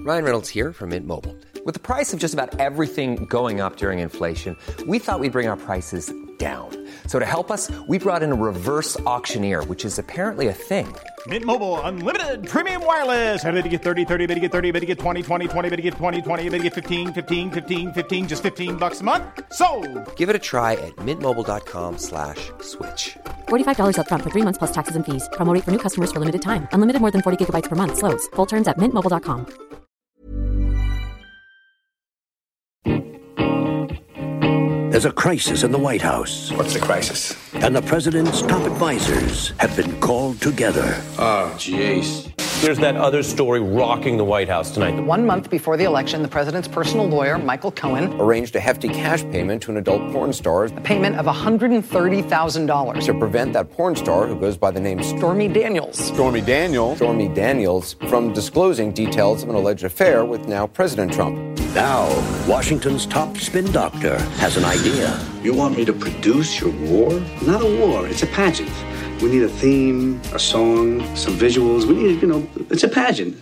Ryan Reynolds here from Mint Mobile. With the price of just about everything going up during inflation, we thought we'd bring our prices down. So to help us, we brought in a reverse auctioneer, which is apparently a thing. Mint Mobile Unlimited Premium Wireless. How to get 30, 30, bit to get 30, bit to get 20, 20, 20, bit to get 20, 20, bit to get 15, 15, 15, 15, just $15 a month? Sold! Give it a try at mintmobile.com/switch. $45 up front for 3 months plus taxes and fees. Promo rate for new customers for limited time. Unlimited more than 40 gigabytes per month. Slows full terms at mintmobile.com. There's a crisis in the White House. What's the crisis? And the president's top advisors have been called together. Oh, jeez. Here's that other story rocking the White House tonight. 1 month before the election, the president's personal lawyer, Michael Cohen, arranged a hefty cash payment to an adult porn star. A payment of $130,000. To prevent that porn star, who goes by the name Stormy Daniels. Stormy Daniels from disclosing details of an alleged affair with now President Trump. Now, Washington's top spin doctor has an idea. You want me to produce your war? Not a war, it's a pageant. We need a theme, a song, some visuals. We need, it's a pageant.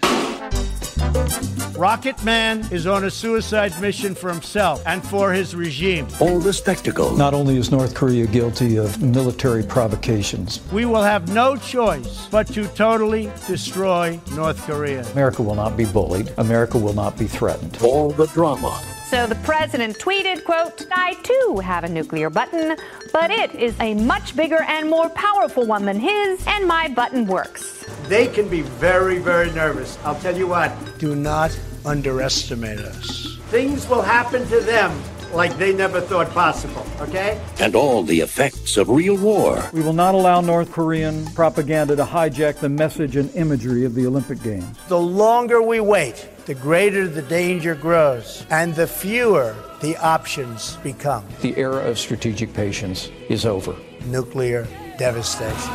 Rocket Man is on a suicide mission for himself and for his regime. All the spectacle. Not only is North Korea guilty of military provocations, we will have no choice but to totally destroy North Korea. America will not be bullied. America will not be threatened. All the drama. So the president tweeted, quote, "I too have a nuclear button, but it is a much bigger and more powerful one than his, and my button works." They can be very, very nervous. I'll tell you what, do not underestimate us. Things will happen to them like they never thought possible, okay? And all the effects of real war. We will not allow North Korean propaganda to hijack the message and imagery of the Olympic Games. The longer we wait, the greater the danger grows, and the fewer the options become. The era of strategic patience is over. Nuclear devastation.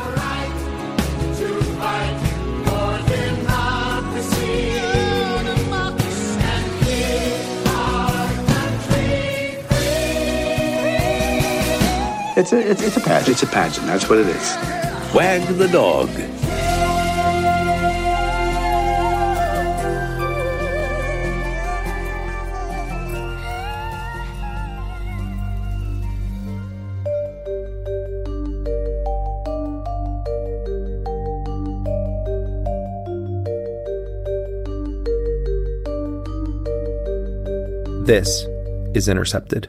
It's a pageant. It's a pageant. That's what it is. Wag the dog. This is Intercepted.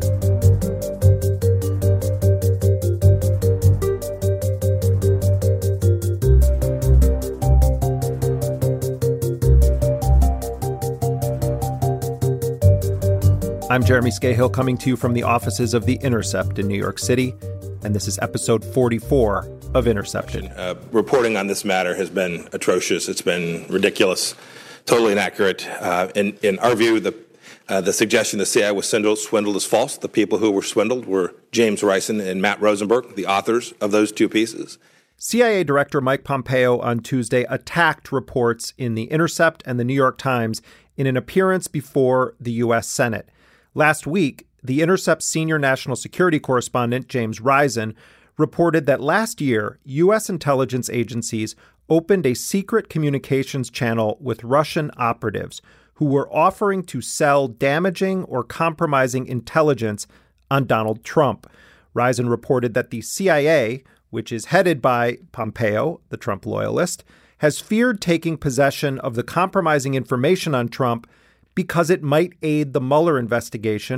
I'm Jeremy Scahill, coming to you from the offices of The Intercept in New York City, and this is episode 44 of Intercepted. Reporting on this matter has been atrocious. It's been ridiculous, totally inaccurate. In our view, the suggestion the CIA was swindled is false. The people who were swindled were James Risen and Matt Rosenberg, the authors of those two pieces. CIA Director Mike Pompeo on Tuesday attacked reports in The Intercept and the New York Times in an appearance before the U.S. Senate. Last week, The Intercept's senior national security correspondent, James Risen, reported that last year, U.S. intelligence agencies opened a secret communications channel with Russian operatives who were offering to sell damaging or compromising intelligence on Donald Trump. Risen reported that the CIA, which is headed by Pompeo, the Trump loyalist, has feared taking possession of the compromising information on Trump because it might aid the Mueller investigation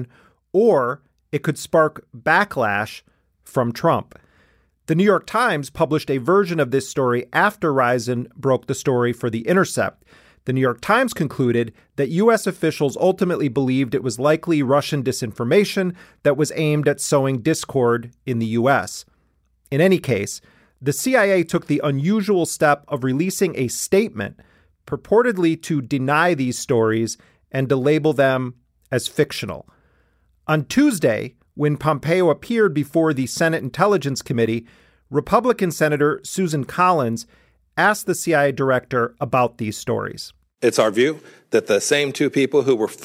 or it could spark backlash from Trump. The New York Times published a version of this story after Risen broke the story for The Intercept. The New York Times concluded that U.S. officials ultimately believed it was likely Russian disinformation that was aimed at sowing discord in the U.S. In any case, the CIA took the unusual step of releasing a statement purportedly to deny these stories and to label them as fictional. On Tuesday, when Pompeo appeared before the Senate Intelligence Committee, Republican Senator Susan Collins asked the CIA director about these stories. It's our view that the same two people who were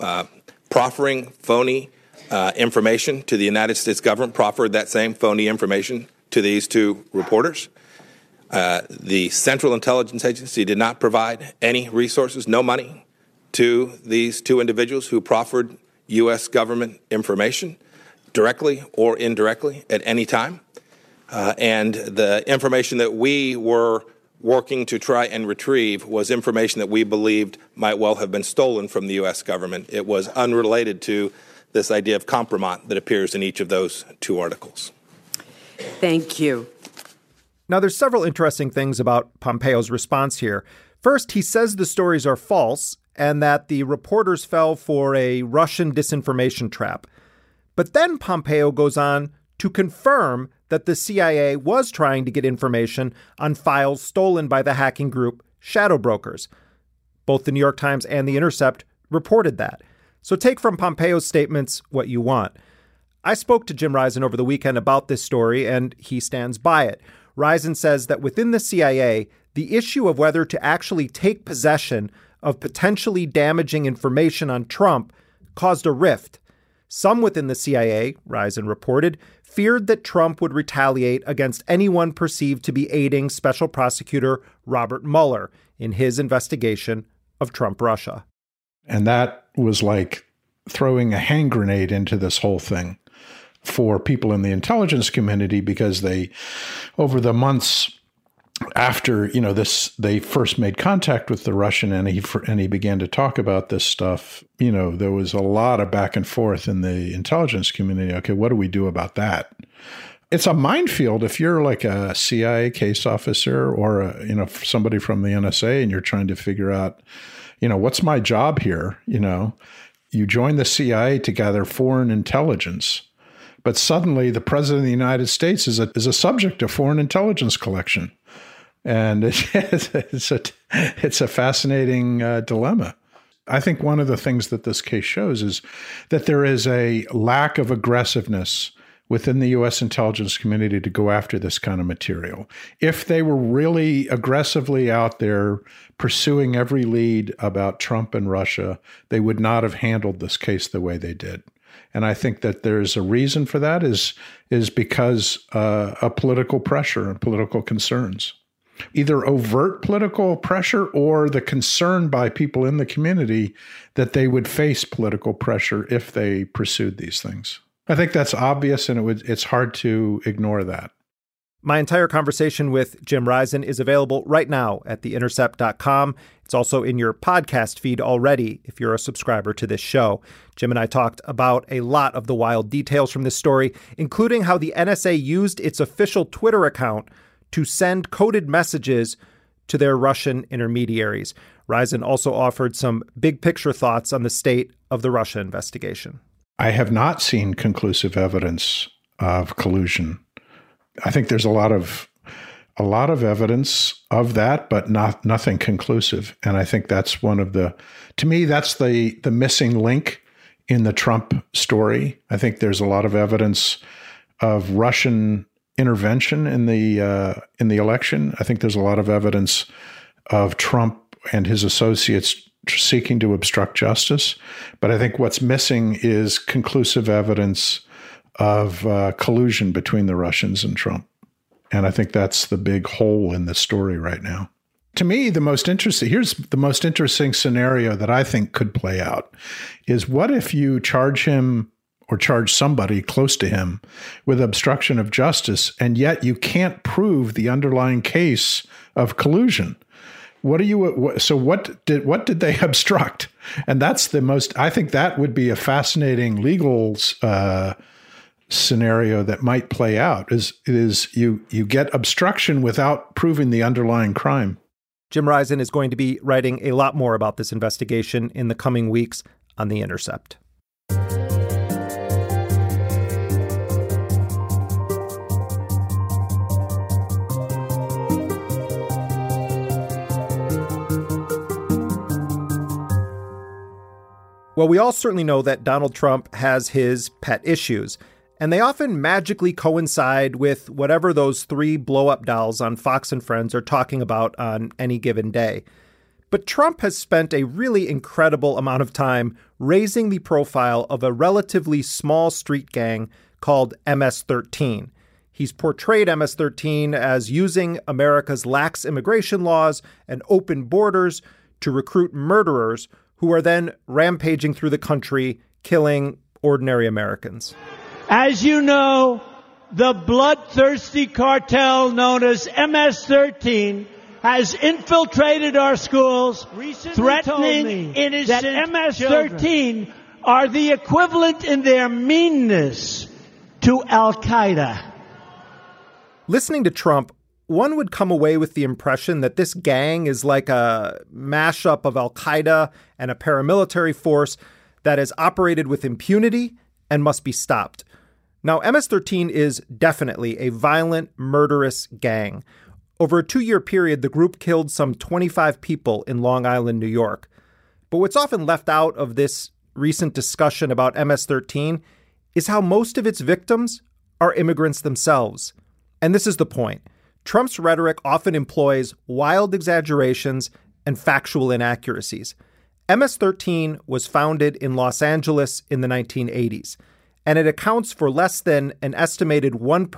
proffering phony information to the United States government proffered that same phony information to these two reporters. The Central Intelligence Agency did not provide any resources, no money, to these two individuals who proffered U.S. government information directly or indirectly at any time. And the information that we were working to try and retrieve was information that we believed might well have been stolen from the U.S. government. It was unrelated to this idea of compromat that appears in each of those two articles. Thank you. Now, there's several interesting things about Pompeo's response here. First, he says the stories are false and that the reporters fell for a Russian disinformation trap. But then Pompeo goes on to confirm that the CIA was trying to get information on files stolen by the hacking group Shadow Brokers. Both the New York Times and The Intercept reported that. So take from Pompeo's statements what you want. I spoke to Jim Risen over the weekend about this story, and he stands by it. Risen says that within the CIA, the issue of whether to actually take possession of potentially damaging information on Trump caused a rift. Some within the CIA, Risen reported, feared that Trump would retaliate against anyone perceived to be aiding Special Prosecutor Robert Mueller in his investigation of Trump Russia. And that was like throwing a hand grenade into this whole thing for people in the intelligence community, because they, over the months after, they first made contact with the Russian and he began to talk about this stuff, there was a lot of back and forth in the intelligence community. Okay, what do we do about that? It's a minefield if you're like a CIA case officer or somebody from the NSA and you're trying to figure out, what's my job here? You join the CIA to gather foreign intelligence, but suddenly the president of the United States is a subject of foreign intelligence collection. And it's a fascinating dilemma. I think one of the things that this case shows is that there is a lack of aggressiveness within the U.S. intelligence community to go after this kind of material. If they were really aggressively out there pursuing every lead about Trump and Russia, they would not have handled this case the way they did. And I think that there's a reason for that is because of political pressure and political concerns. Either overt political pressure or the concern by people in the community that they would face political pressure if they pursued these things. I think that's obvious, and it's hard to ignore that. My entire conversation with Jim Risen is available right now at theintercept.com. It's also in your podcast feed already if you're a subscriber to this show. Jim and I talked about a lot of the wild details from this story, including how the NSA used its official Twitter account to send coded messages to their Russian intermediaries. Risen also offered some big picture thoughts on the state of the Russia investigation. I have not seen conclusive evidence of collusion. I think there's a lot of evidence of that, but nothing conclusive. And I think that's to me, that's the missing link in the Trump story. I think there's a lot of evidence of Russian intervention in the election. I think there's a lot of evidence of Trump and his associates seeking to obstruct justice. But I think what's missing is conclusive evidence of collusion between the Russians and Trump. And I think that's the big hole in the story right now. To me, here's the most interesting scenario that I think could play out is what if you charge him or charge somebody close to him with obstruction of justice, and yet you can't prove the underlying case of collusion? What did they obstruct? And that's I think that would be a fascinating legal scenario that might play out is you get obstruction without proving the underlying crime. Jim Risen is going to be writing a lot more about this investigation in the coming weeks on The Intercept. Well, we all certainly know that Donald Trump has his pet issues, and they often magically coincide with whatever those three blow-up dolls on Fox and Friends are talking about on any given day. But Trump has spent a really incredible amount of time raising the profile of a relatively small street gang called MS-13. He's portrayed MS-13 as using America's lax immigration laws and open borders to recruit murderers who are then rampaging through the country, killing ordinary Americans. As you know, the bloodthirsty cartel known as MS-13 has infiltrated our schools, threatening innocent that MS-13 are the equivalent in their meanness to Al-Qaeda. Listening to Trump, one would come away with the impression that this gang is like a mashup of Al-Qaeda and a paramilitary force that has operated with impunity and must be stopped. Now, MS-13 is definitely a violent, murderous gang. Over a 2-year period, the group killed some 25 people in Long Island, New York. But what's often left out of this recent discussion about MS-13 is how most of its victims are immigrants themselves. And this is the point. Trump's rhetoric often employs wild exaggerations and factual inaccuracies. MS-13 was founded in Los Angeles in the 1980s, and it accounts for less than an estimated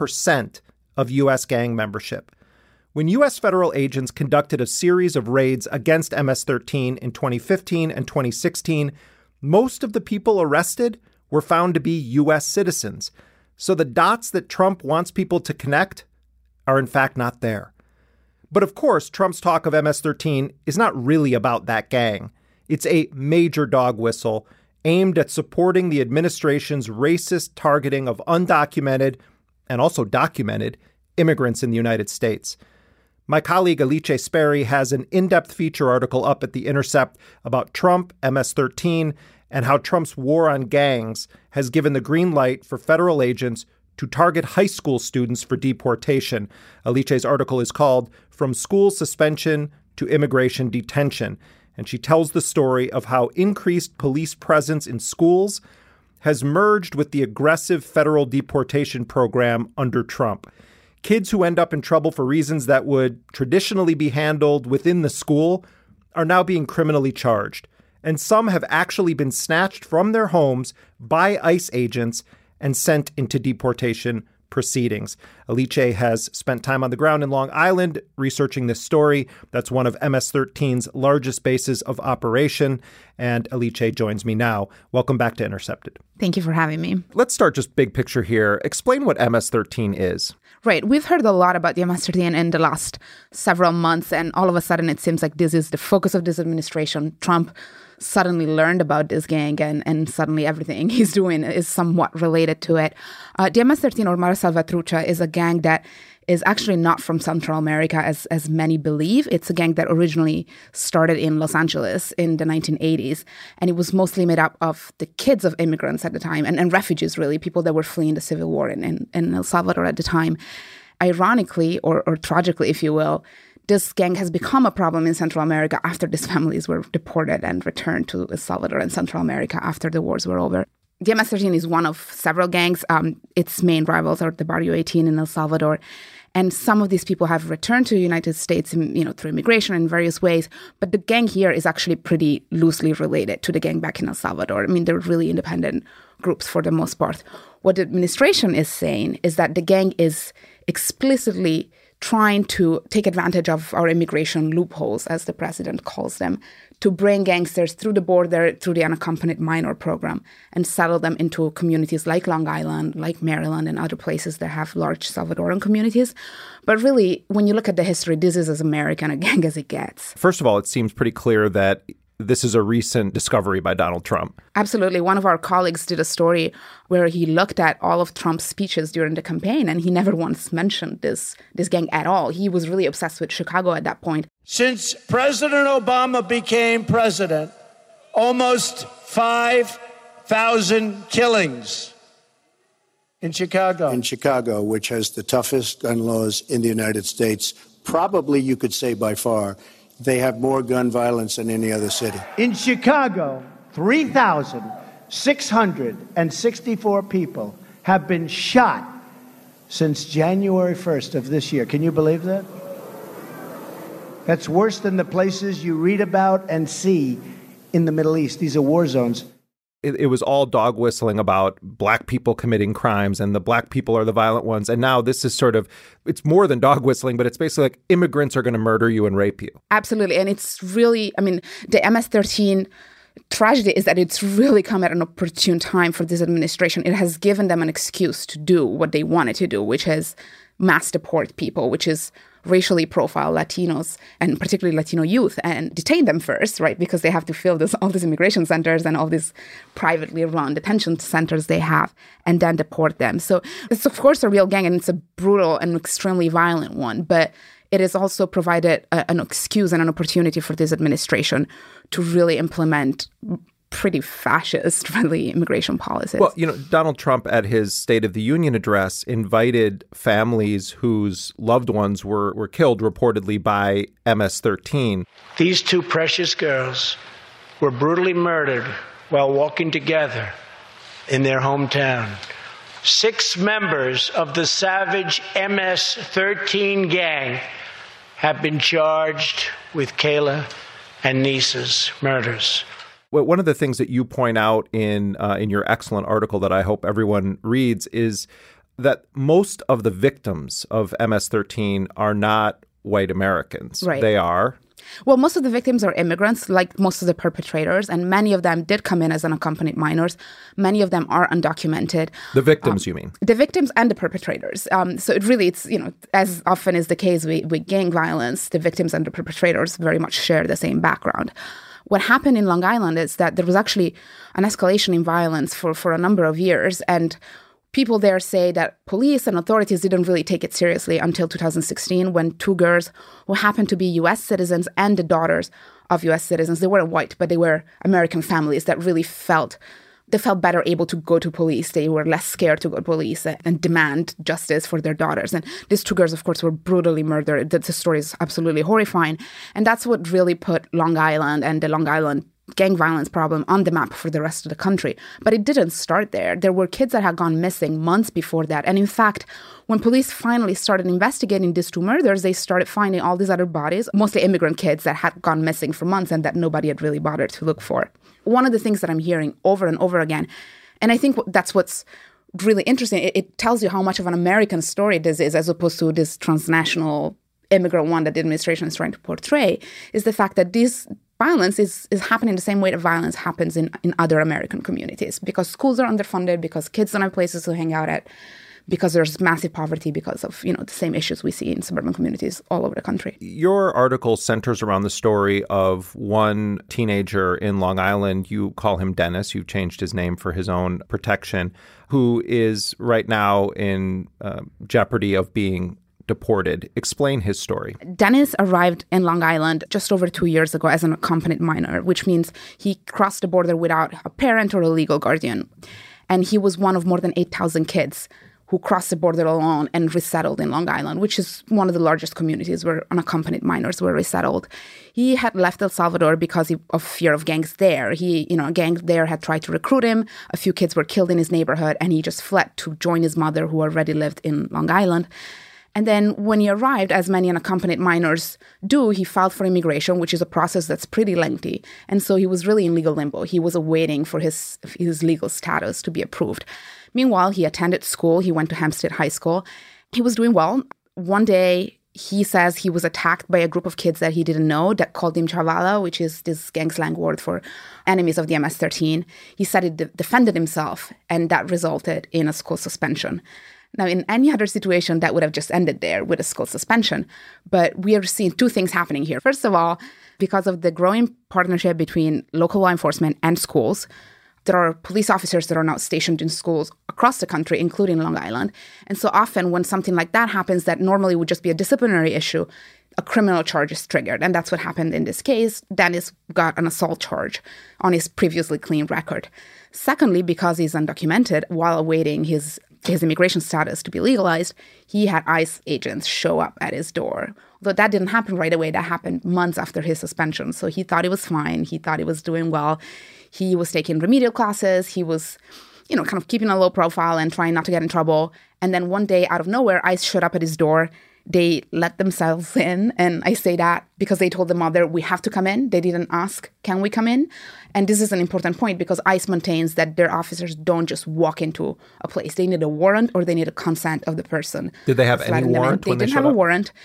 1% of U.S. gang membership. When U.S. federal agents conducted a series of raids against MS-13 in 2015 and 2016, most of the people arrested were found to be U.S. citizens. So the dots that Trump wants people to connect are in fact not there. But of course, Trump's talk of MS-13 is not really about that gang. It's a major dog whistle aimed at supporting the administration's racist targeting of undocumented and also documented immigrants in the United States. My colleague Alice Sperry has an in-depth feature article up at The Intercept about Trump, MS-13, and how Trump's war on gangs has given the green light for federal agents to target high school students for deportation. Alice's article is called From School Suspension to Immigration Detention, and she tells the story of how increased police presence in schools has merged with the aggressive federal deportation program under Trump. Kids who end up in trouble for reasons that would traditionally be handled within the school are now being criminally charged. And some have actually been snatched from their homes by ICE agents and sent into deportation proceedings. Alice has spent time on the ground in Long Island researching this story. That's one of MS-13's largest bases of operation. And Alice joins me now. Welcome back to Intercepted. Thank you for having me. Let's start just big picture here. Explain what MS-13 is. Right. We've heard a lot about the MS-13 in the last several months, and all of a sudden it seems like this is the focus of this administration. Trump suddenly learned about this gang, and suddenly everything he's doing is somewhat related to it. The MS-13, or Mara Salvatrucha, is a gang that is actually not from Central America, as many believe. It's a gang that originally started in Los Angeles in the 1980s, and it was mostly made up of the kids of immigrants at the time, and refugees, really, people that were fleeing the civil war in El Salvador at the time. Ironically, or tragically, if you will, this gang has become a problem in Central America after these families were deported and returned to El Salvador and Central America after the wars were over. The MS-13 is one of several gangs. Its main rivals are the Barrio 18 in El Salvador. And some of these people have returned to the United States, through immigration in various ways. But the gang here is actually pretty loosely related to the gang back in El Salvador. I mean, they're really independent groups for the most part. What the administration is saying is that the gang is explicitly trying to take advantage of our immigration loopholes, as the president calls them, to bring gangsters through the border, through the unaccompanied minor program, and settle them into communities like Long Island, like Maryland, and other places that have large Salvadoran communities. But really, when you look at the history, this is as American a gang as it gets. First of all, it seems pretty clear that this is a recent discovery by Donald Trump. Absolutely. One of our colleagues did a story where he looked at all of Trump's speeches during the campaign, and he never once mentioned this gang at all. He was really obsessed with Chicago at that point. Since President Obama became president, almost 5,000 killings in Chicago. In Chicago, which has the toughest gun laws in the United States, probably you could say by far, they have more gun violence than any other city. In Chicago, 3,664 people have been shot since January 1st of this year. Can you believe that? That's worse than the places you read about and see in the Middle East. These are war zones. It was all dog whistling about black people committing crimes and the black people are the violent ones. And now this is it's more than dog whistling, but it's basically like immigrants are going to murder you and rape you. Absolutely. And it's really, the MS-13 tragedy is that it's really come at an opportune time for this administration. It has given them an excuse to do what they wanted to do, which is mass deport people, which is racially profile Latinos and particularly Latino youth and detain them first, right? Because they have to fill all these immigration centers and all these privately run detention centers they have and then deport them. So it's, of course, a real gang, and it's a brutal and extremely violent one. But it has also provided an excuse and an opportunity for this administration to really implement pretty fascist-friendly immigration policies. Well, Donald Trump at his State of the Union address invited families whose loved ones were killed reportedly by MS-13. These two precious girls were brutally murdered while walking together in their hometown. 6 members of the savage MS-13 gang have been charged with Kayla and Nisa's murders. Well, one of the things that you point out in your excellent article that I hope everyone reads is that most of the victims of MS-13 are not white Americans. Right. They are. Well, most of the victims are immigrants, like most of the perpetrators, and many of them did come in as unaccompanied minors. Many of them are undocumented. The victims, you mean? The victims and the perpetrators. So it's, as often is the case with gang violence, the victims and the perpetrators very much share the same background. What happened in Long Island is that there was actually an escalation in violence for a number of years, and people there say that police and authorities didn't really take it seriously until 2016, when 2 girls who happened to be U.S. citizens and the daughters of U.S. citizens, they weren't white, but they were American families that really felt better able to go to police. They were less scared to go to police and demand justice for their daughters. And these 2 girls, of course, were brutally murdered. The story is absolutely horrifying. And that's what really put Long Island and the Long Island gang violence problem on the map for the rest of the country. But it didn't start there. There were kids that had gone missing months before that. And in fact, when police finally started investigating these 2 murders, they started finding all these other bodies, mostly immigrant kids that had gone missing for months and that nobody had really bothered to look for. One of the things that I'm hearing over and over again, and I think that's what's really interesting, it tells you how much of an American story this is as opposed to this transnational immigrant one that the administration is trying to portray, is the fact that this violence is happening the same way that violence happens in other American communities, because schools are underfunded, because kids don't have places to hang out at, because there's massive poverty because of, the same issues we see in suburban communities all over the country. Your article centers around the story of one teenager in Long Island. You call him Dennis. You changed his name for his own protection, who is right now in jeopardy of being deported. Explain his story. Dennis arrived in Long Island just over 2 years ago as an accompanied minor, which means he crossed the border without a parent or a legal guardian. And he was one of more than 8,000 kids who crossed the border alone and resettled in Long Island, which is one of the largest communities where unaccompanied minors were resettled. He had left El Salvador because of fear of gangs there. A gang there had tried to recruit him. A few kids were killed in his neighborhood, and he just fled to join his mother, who already lived in Long Island. And then when he arrived, as many unaccompanied minors do, he filed for immigration, which is a process that's pretty lengthy. And so he was really in legal limbo. He was awaiting for his legal status to be approved. Meanwhile, he attended school. He went to Hempstead High School. He was doing well. One day, he says he was attacked by a group of kids that he didn't know that called him Chavala, which is this gang slang word for enemies of the MS-13. He said he defended himself, and that resulted in a school suspension. Now, in any other situation, that would have just ended there with a school suspension. But we are seeing 2 things happening here. First of all, because of the growing partnership between local law enforcement and schools, there are police officers that are now stationed in schools across the country, including Long Island. And so often when something like that happens that normally would just be a disciplinary issue, a criminal charge is triggered. And that's what happened in this case. Dennis got an assault charge on his previously clean record. Secondly, because he's undocumented, while awaiting his immigration status to be legalized, he had ICE agents show up at his door. Although that didn't happen right away. That happened months after his suspension. So he thought he was fine. He thought he was doing well. He was taking remedial classes. He was, kind of keeping a low profile and trying not to get in trouble. And then one day, out of nowhere, ICE showed up at his door. They let themselves in. And I say that because they told the mother, we have to come in. They didn't ask, can we come in? And this is an important point because ICE maintains that their officers don't just walk into a place. They need a warrant or they need a consent of the person. Did they have any warrant? They didn't have a warrant.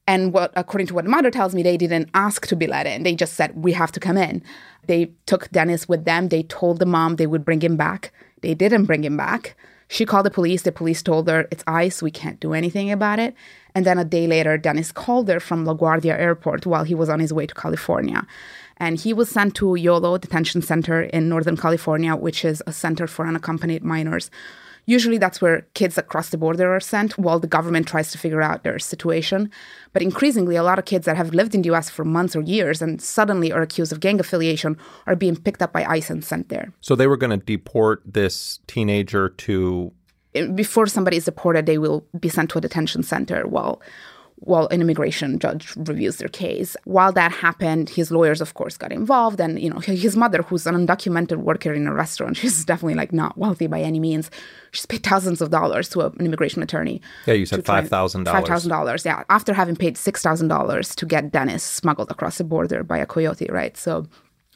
And according to what the mother tells me, they didn't ask to be let in. They just said, we have to come in. They took Dennis with them. They told the mom they would bring him back. They didn't bring him back. She called the police. The police told her, it's ICE. We can't do anything about it. And then a day later, Dennis called her from LaGuardia Airport while he was on his way to California. And he was sent to YOLO Detention Center in Northern California, which is a center for unaccompanied minors. Usually that's where kids across the border are sent while the government tries to figure out their situation. But increasingly, a lot of kids that have lived in the U.S. for months or years and suddenly are accused of gang affiliation are being picked up by ICE and sent there. So they were going to deport this teenager to... Before somebody is deported, they will be sent to a detention center while an immigration judge reviews their case. While that happened, his lawyers, of course, got involved. And, his mother, who's an undocumented worker in a restaurant, she's definitely not wealthy by any means. She's paid thousands of dollars to an immigration attorney. Yeah, you said $5,000. $5,000, yeah. After having paid $6,000 to get Dennis smuggled across the border by a coyote, right? So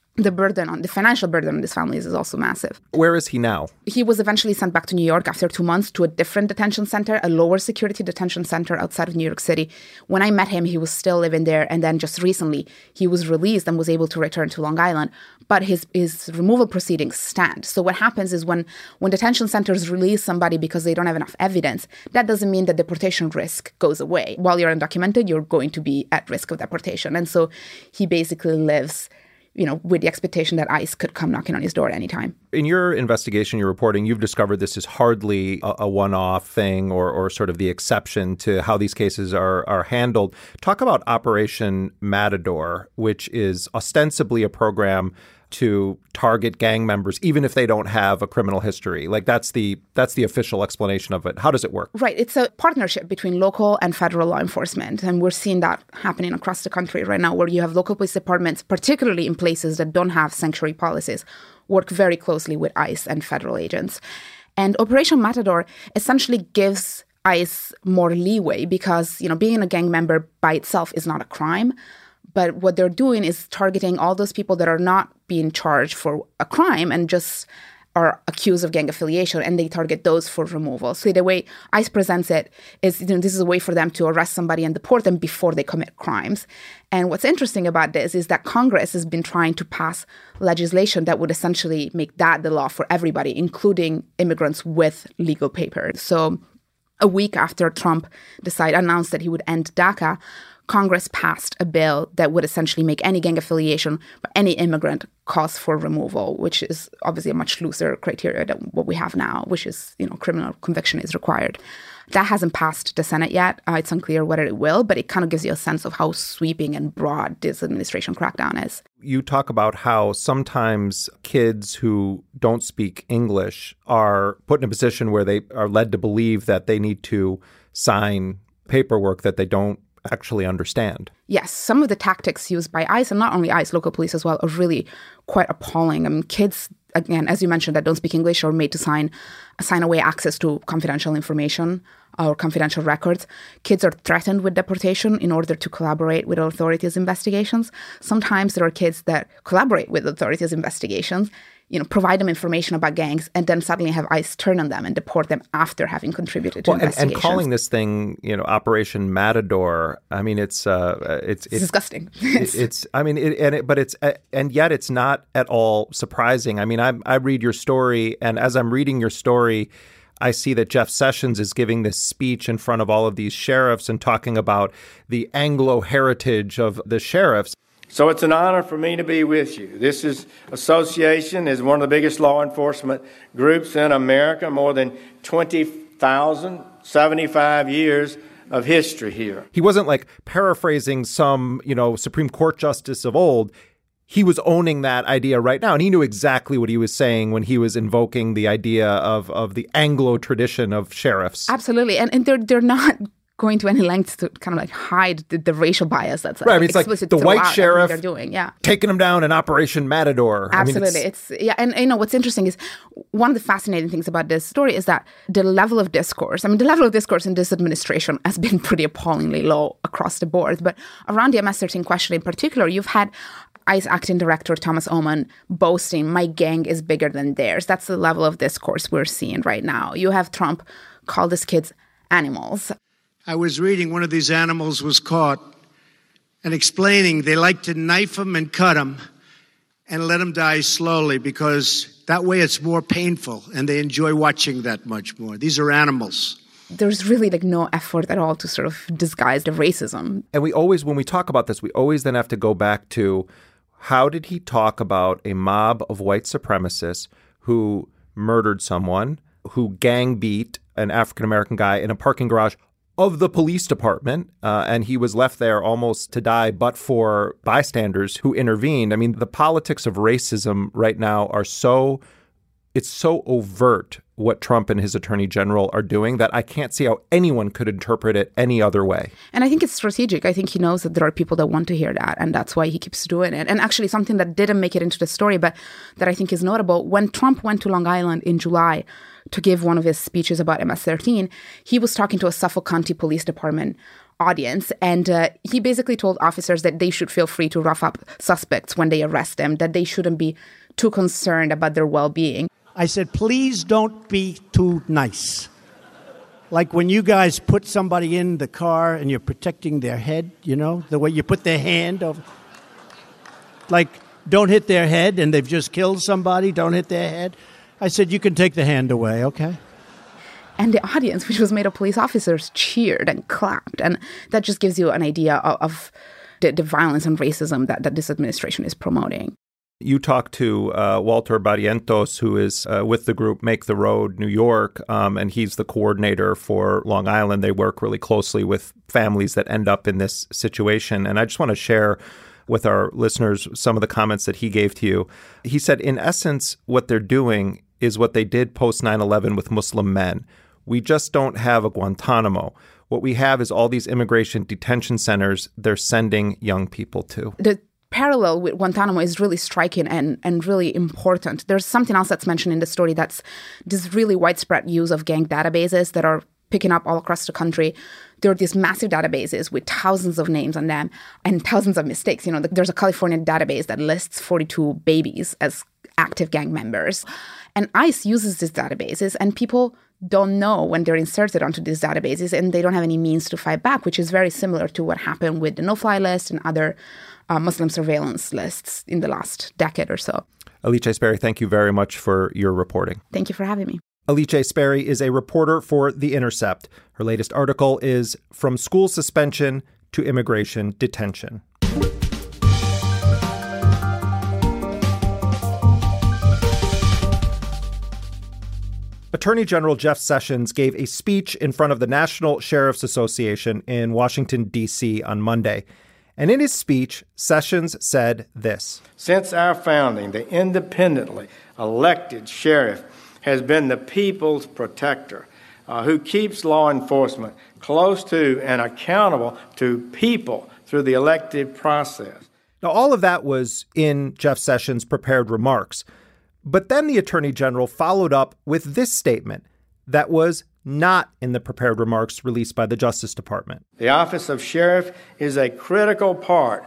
the financial burden on this family is also massive. Where is he now? He was eventually sent back to New York after 2 months to a different detention center, a lower security detention center outside of New York City. When I met him, he was still living there. And then just recently, he was released and was able to return to Long Island. But his removal proceedings stand. So what happens is when detention centers release somebody because they don't have enough evidence, that doesn't mean that deportation risk goes away. While you're undocumented, you're going to be at risk of deportation. And so he basically lives with the expectation that ICE could come knocking on his door at any time. In your investigation, your reporting, you've discovered this is hardly a one-off thing or sort of the exception to how these cases are handled. Talk about Operation Matador, which is ostensibly a program to target gang members, even if they don't have a criminal history. That's the official explanation of it. How does it work? Right. It's a partnership between local and federal law enforcement. And we're seeing that happening across the country right now, where you have local police departments, particularly in places that don't have sanctuary policies, work very closely with ICE and federal agents. And Operation Matador essentially gives ICE more leeway because, being a gang member by itself is not a crime. But what they're doing is targeting all those people that are not being charged for a crime and just are accused of gang affiliation, and they target those for removal. So the way ICE presents it is, this is a way for them to arrest somebody and deport them before they commit crimes. And what's interesting about this is that Congress has been trying to pass legislation that would essentially make that the law for everybody, including immigrants with legal papers. So a week after Trump announced that he would end DACA, Congress passed a bill that would essentially make any gang affiliation for any immigrant cause for removal, which is obviously a much looser criteria than what we have now, which is, criminal conviction is required. That hasn't passed the Senate yet. It's unclear whether it will, but it kind of gives you a sense of how sweeping and broad this administration crackdown is. You talk about how sometimes kids who don't speak English are put in a position where they are led to believe that they need to sign paperwork that they don't actually understand. Yes, some of the tactics used by ICE, and not only ICE, local police as well, are really quite appalling. I mean, kids, again, as you mentioned, that don't speak English are made to sign away access to confidential information or confidential records. Kids are threatened with deportation in order to collaborate with authorities' investigations. Sometimes there are kids that collaborate with authorities' investigations, provide them information about gangs, and then suddenly have ICE turn on them and deport them after having contributed to investigations. And calling this thing, Operation Matador, I mean, it's disgusting. And yet it's not at all surprising. I mean, I read your story, and as I'm reading your story, I see that Jeff Sessions is giving this speech in front of all of these sheriffs and talking about the Anglo heritage of the sheriffs. So it's an honor for me to be with you. This association is one of the biggest law enforcement groups in America, more than 20,000, 75 years of history here. He wasn't paraphrasing some, Supreme Court justice of old. He was owning that idea right now, and he knew exactly what he was saying when he was invoking the idea of the Anglo tradition of sheriffs. Absolutely, and they're not going to any lengths to kind of hide the racial bias that's right. I mean, it's like the white sheriff they're doing, taking him down in Operation Matador. Absolutely, and what's interesting is one of the fascinating things about this story is that the level of discourse. I mean, the level of discourse in this administration has been pretty appallingly low across the board. But around the MS-13 question in particular, you've had ICE acting director Thomas Ullman boasting, "My gang is bigger than theirs." That's the level of discourse we're seeing right now. You have Trump call these kids animals. I was reading one of these animals was caught and explaining they like to knife them and cut them and let them die slowly because that way it's more painful and they enjoy watching that much more. These are animals. There's really no effort at all to sort of disguise the racism. And we always, when we talk about this, we always then have to go back to how did he talk about a mob of white supremacists who murdered someone, who gang beat an African-American guy in a parking garage of the police department, and he was left there almost to die but for bystanders who intervened. I mean, the politics of racism right now are it's so overt what Trump and his attorney general are doing that I can't see how anyone could interpret it any other way. And I think it's strategic. I think he knows that there are people that want to hear that, and that's why he keeps doing it. And actually something that didn't make it into the story, but that I think is notable, when Trump went to Long Island in July to give one of his speeches about MS-13, he was talking to a Suffolk County Police Department audience, and he basically told officers that they should feel free to rough up suspects when they arrest them, that they shouldn't be too concerned about their well-being. I said, please don't be too nice. Like when you guys put somebody in the car and you're protecting their head, the way you put their hand over. Like, don't hit their head and they've just killed somebody, don't hit their head. I said, you can take the hand away, okay? And the audience, which was made of police officers, cheered and clapped. And that just gives you an idea of the violence and racism that this administration is promoting. You talked to Walter Barrientos, who is with the group Make the Road New York, and he's the coordinator for Long Island. They work really closely with families that end up in this situation. And I just want to share with our listeners some of the comments that he gave to you. He said, in essence, what they're doing is what they did post 9/11 with Muslim men. We just don't have a Guantanamo. What we have is all these immigration detention centers they're sending young people to. The parallel with Guantanamo is really striking and really important. There's something else that's mentioned in the story that's this really widespread use of gang databases that are picking up all across the country. There are these massive databases with thousands of names on them and thousands of mistakes. There's a California database that lists 42 babies as active gang members. And ICE uses these databases, and people don't know when they're inserted onto these databases, and they don't have any means to fight back, which is very similar to what happened with the no-fly list and other Muslim surveillance lists in the last decade or so. Alice Sperry, thank you very much for your reporting. Thank you for having me. Alice Sperry is a reporter for The Intercept. Her latest article is From School Suspension to Immigration Detention. Attorney General Jeff Sessions gave a speech in front of the National Sheriff's Association in Washington, D.C. on Monday. And in his speech, Sessions said this. Since our founding, the independently elected sheriff has been the people's protector, who keeps law enforcement close to and accountable to people through the elective process. Now, all of that was in Jeff Sessions' prepared remarks. But then the Attorney General followed up with this statement that was not in the prepared remarks released by the Justice Department. The office of sheriff is a critical part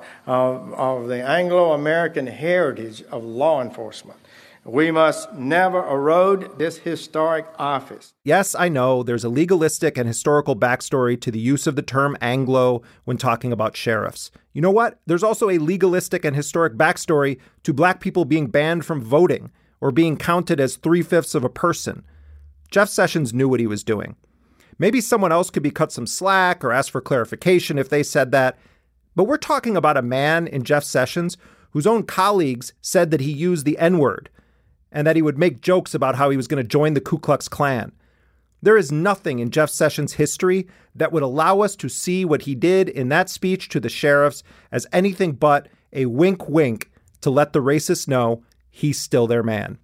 of the Anglo-American heritage of law enforcement. We must never erode this historic office. Yes, I know there's a legalistic and historical backstory to the use of the term Anglo when talking about sheriffs. You know what? There's also a legalistic and historic backstory to black people being banned from voting or being counted as 3/5 of a person. Jeff Sessions knew what he was doing. Maybe someone else could be cut some slack or ask for clarification if they said that. But we're talking about a man in Jeff Sessions whose own colleagues said that he used the N-word and that he would make jokes about how he was going to join the Ku Klux Klan. There is nothing in Jeff Sessions' history that would allow us to see what he did in that speech to the sheriffs as anything but a wink-wink to let the racists know he's still their man.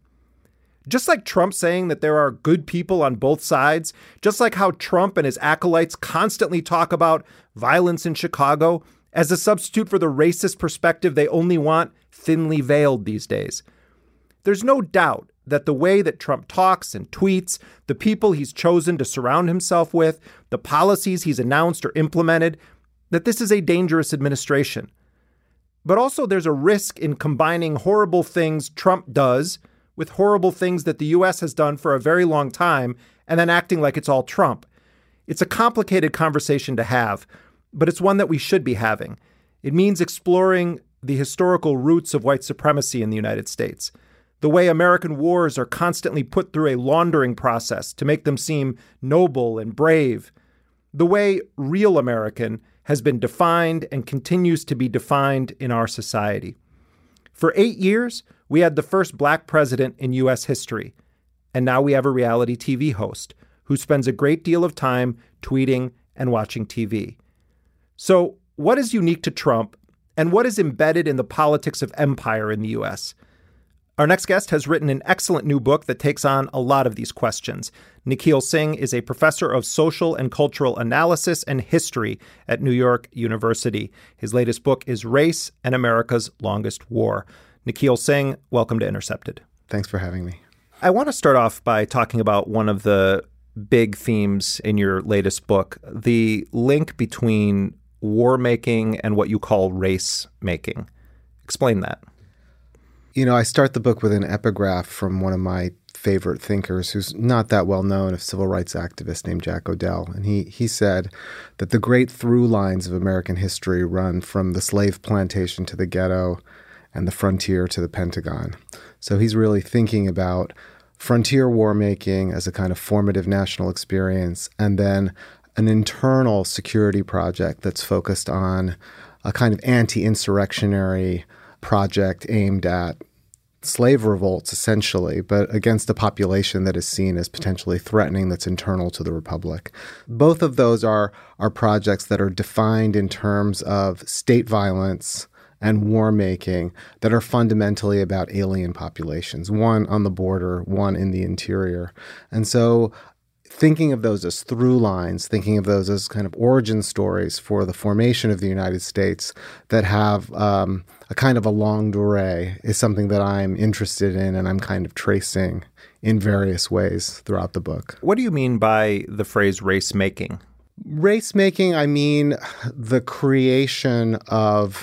Just like Trump saying that there are good people on both sides, just like how Trump and his acolytes constantly talk about violence in Chicago as a substitute for the racist perspective they only want thinly veiled these days. There's no doubt that the way that Trump talks and tweets, the people he's chosen to surround himself with, the policies he's announced or implemented, that this is a dangerous administration. But also there's a risk in combining horrible things Trump does with horrible things that the U.S. has done for a very long time and then acting like it's all Trump. It's a complicated conversation to have, but it's one that we should be having. It means exploring the historical roots of white supremacy in the United States, the way American wars are constantly put through a laundering process to make them seem noble and brave, the way real American has been defined and continues to be defined in our society. For 8 years, we had the first black president in U.S. history, and now we have a reality TV host who spends a great deal of time tweeting and watching TV. So, what is unique to Trump, and what is embedded in the politics of empire in the U.S.? Our next guest has written an excellent new book that takes on a lot of these questions. Nikhil Singh is a professor of social and cultural analysis and history at New York University. His latest book is Race and America's Longest War. Nikhil Singh, welcome to Intercepted. Thanks for having me. I want to start off by talking about one of the big themes in your latest book, the link between war making and what you call race making. Explain that. You know, I start the book with an epigraph from one of my favorite thinkers who's not that well known, a civil rights activist named Jack O'Dell. And he said that the great through lines of American history run from the slave plantation to the ghetto and the frontier to the Pentagon. So he's really thinking about frontier war making as a kind of formative national experience, and then an internal security project that's focused on a kind of anti-insurrectionary project aimed at slave revolts, essentially, but against a population that is seen as potentially threatening that's internal to the Republic. Both of those are projects that are defined in terms of state violence and war making that are fundamentally about alien populations, one on the border, one in the interior. And so thinking of those as through lines, thinking of those as kind of origin stories for the formation of the United States that have a kind of a longue durée is something that I'm interested in and I'm kind of tracing in various ways throughout the book. What do you mean by the phrase race making? Race making, I mean the creation of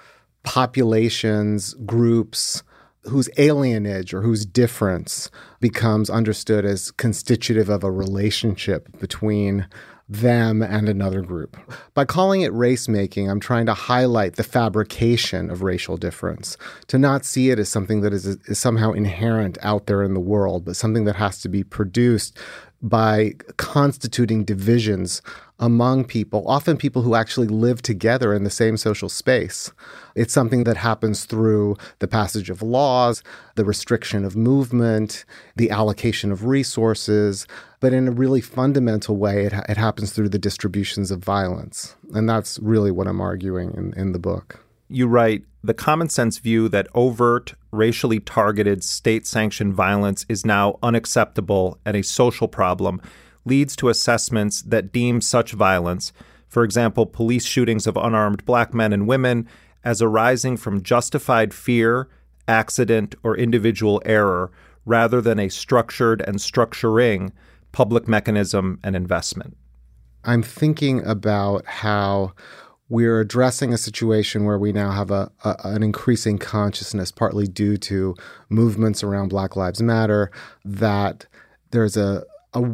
populations, groups, whose alienage or whose difference becomes understood as constitutive of a relationship between them and another group. By calling it race making, I'm trying to highlight the fabrication of racial difference, to not see it as something that is somehow inherent out there in the world, but something that has to be produced by constituting divisions among people, often people who actually live together in the same social space. It's something that happens through the passage of laws, the restriction of movement, the allocation of resources, but in a really fundamental way, it happens through the distributions of violence. And that's really what I'm arguing in the book. You write, the common sense view that overt, racially targeted, state-sanctioned violence is now unacceptable and a social problem leads to assessments that deem such violence, for example, police shootings of unarmed black men and women, as arising from justified fear, accident, or individual error, rather than a structured and structuring public mechanism and investment. I'm thinking about how we're addressing a situation where we now have an increasing consciousness, partly due to movements around Black Lives Matter, that there's a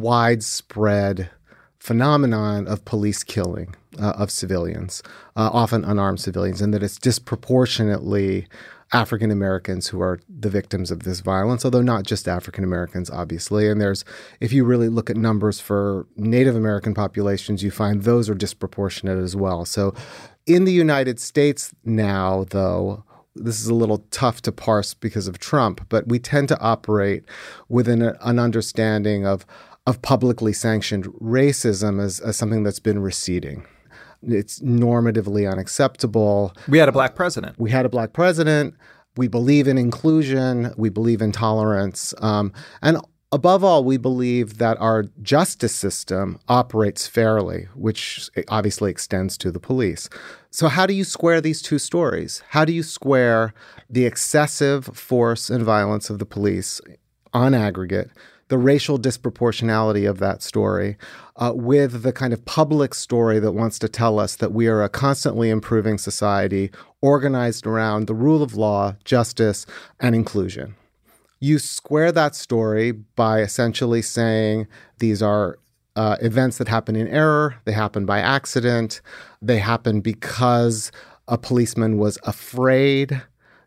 widespread phenomenon of police killing of civilians, often unarmed civilians, and that it's disproportionately African Americans who are the victims of this violence, although not just African Americans, obviously. And if you really look at numbers for Native American populations, you find those are disproportionate as well. So in the United States now, though, this is a little tough to parse because of Trump, but we tend to operate within an understanding of publicly sanctioned racism as something that's been receding. It's normatively unacceptable. We had a black president. We believe in inclusion. We believe in tolerance. And above all, we believe that our justice system operates fairly, which obviously extends to the police. So how do you square these two stories? How do you square the excessive force and violence of the police on aggregate, the racial disproportionality of that story, with the kind of public story that wants to tell us that we are a constantly improving society organized around the rule of law, justice, and inclusion? You square that story by essentially saying these are events that happen in error, they happen by accident, they happen because a policeman was afraid,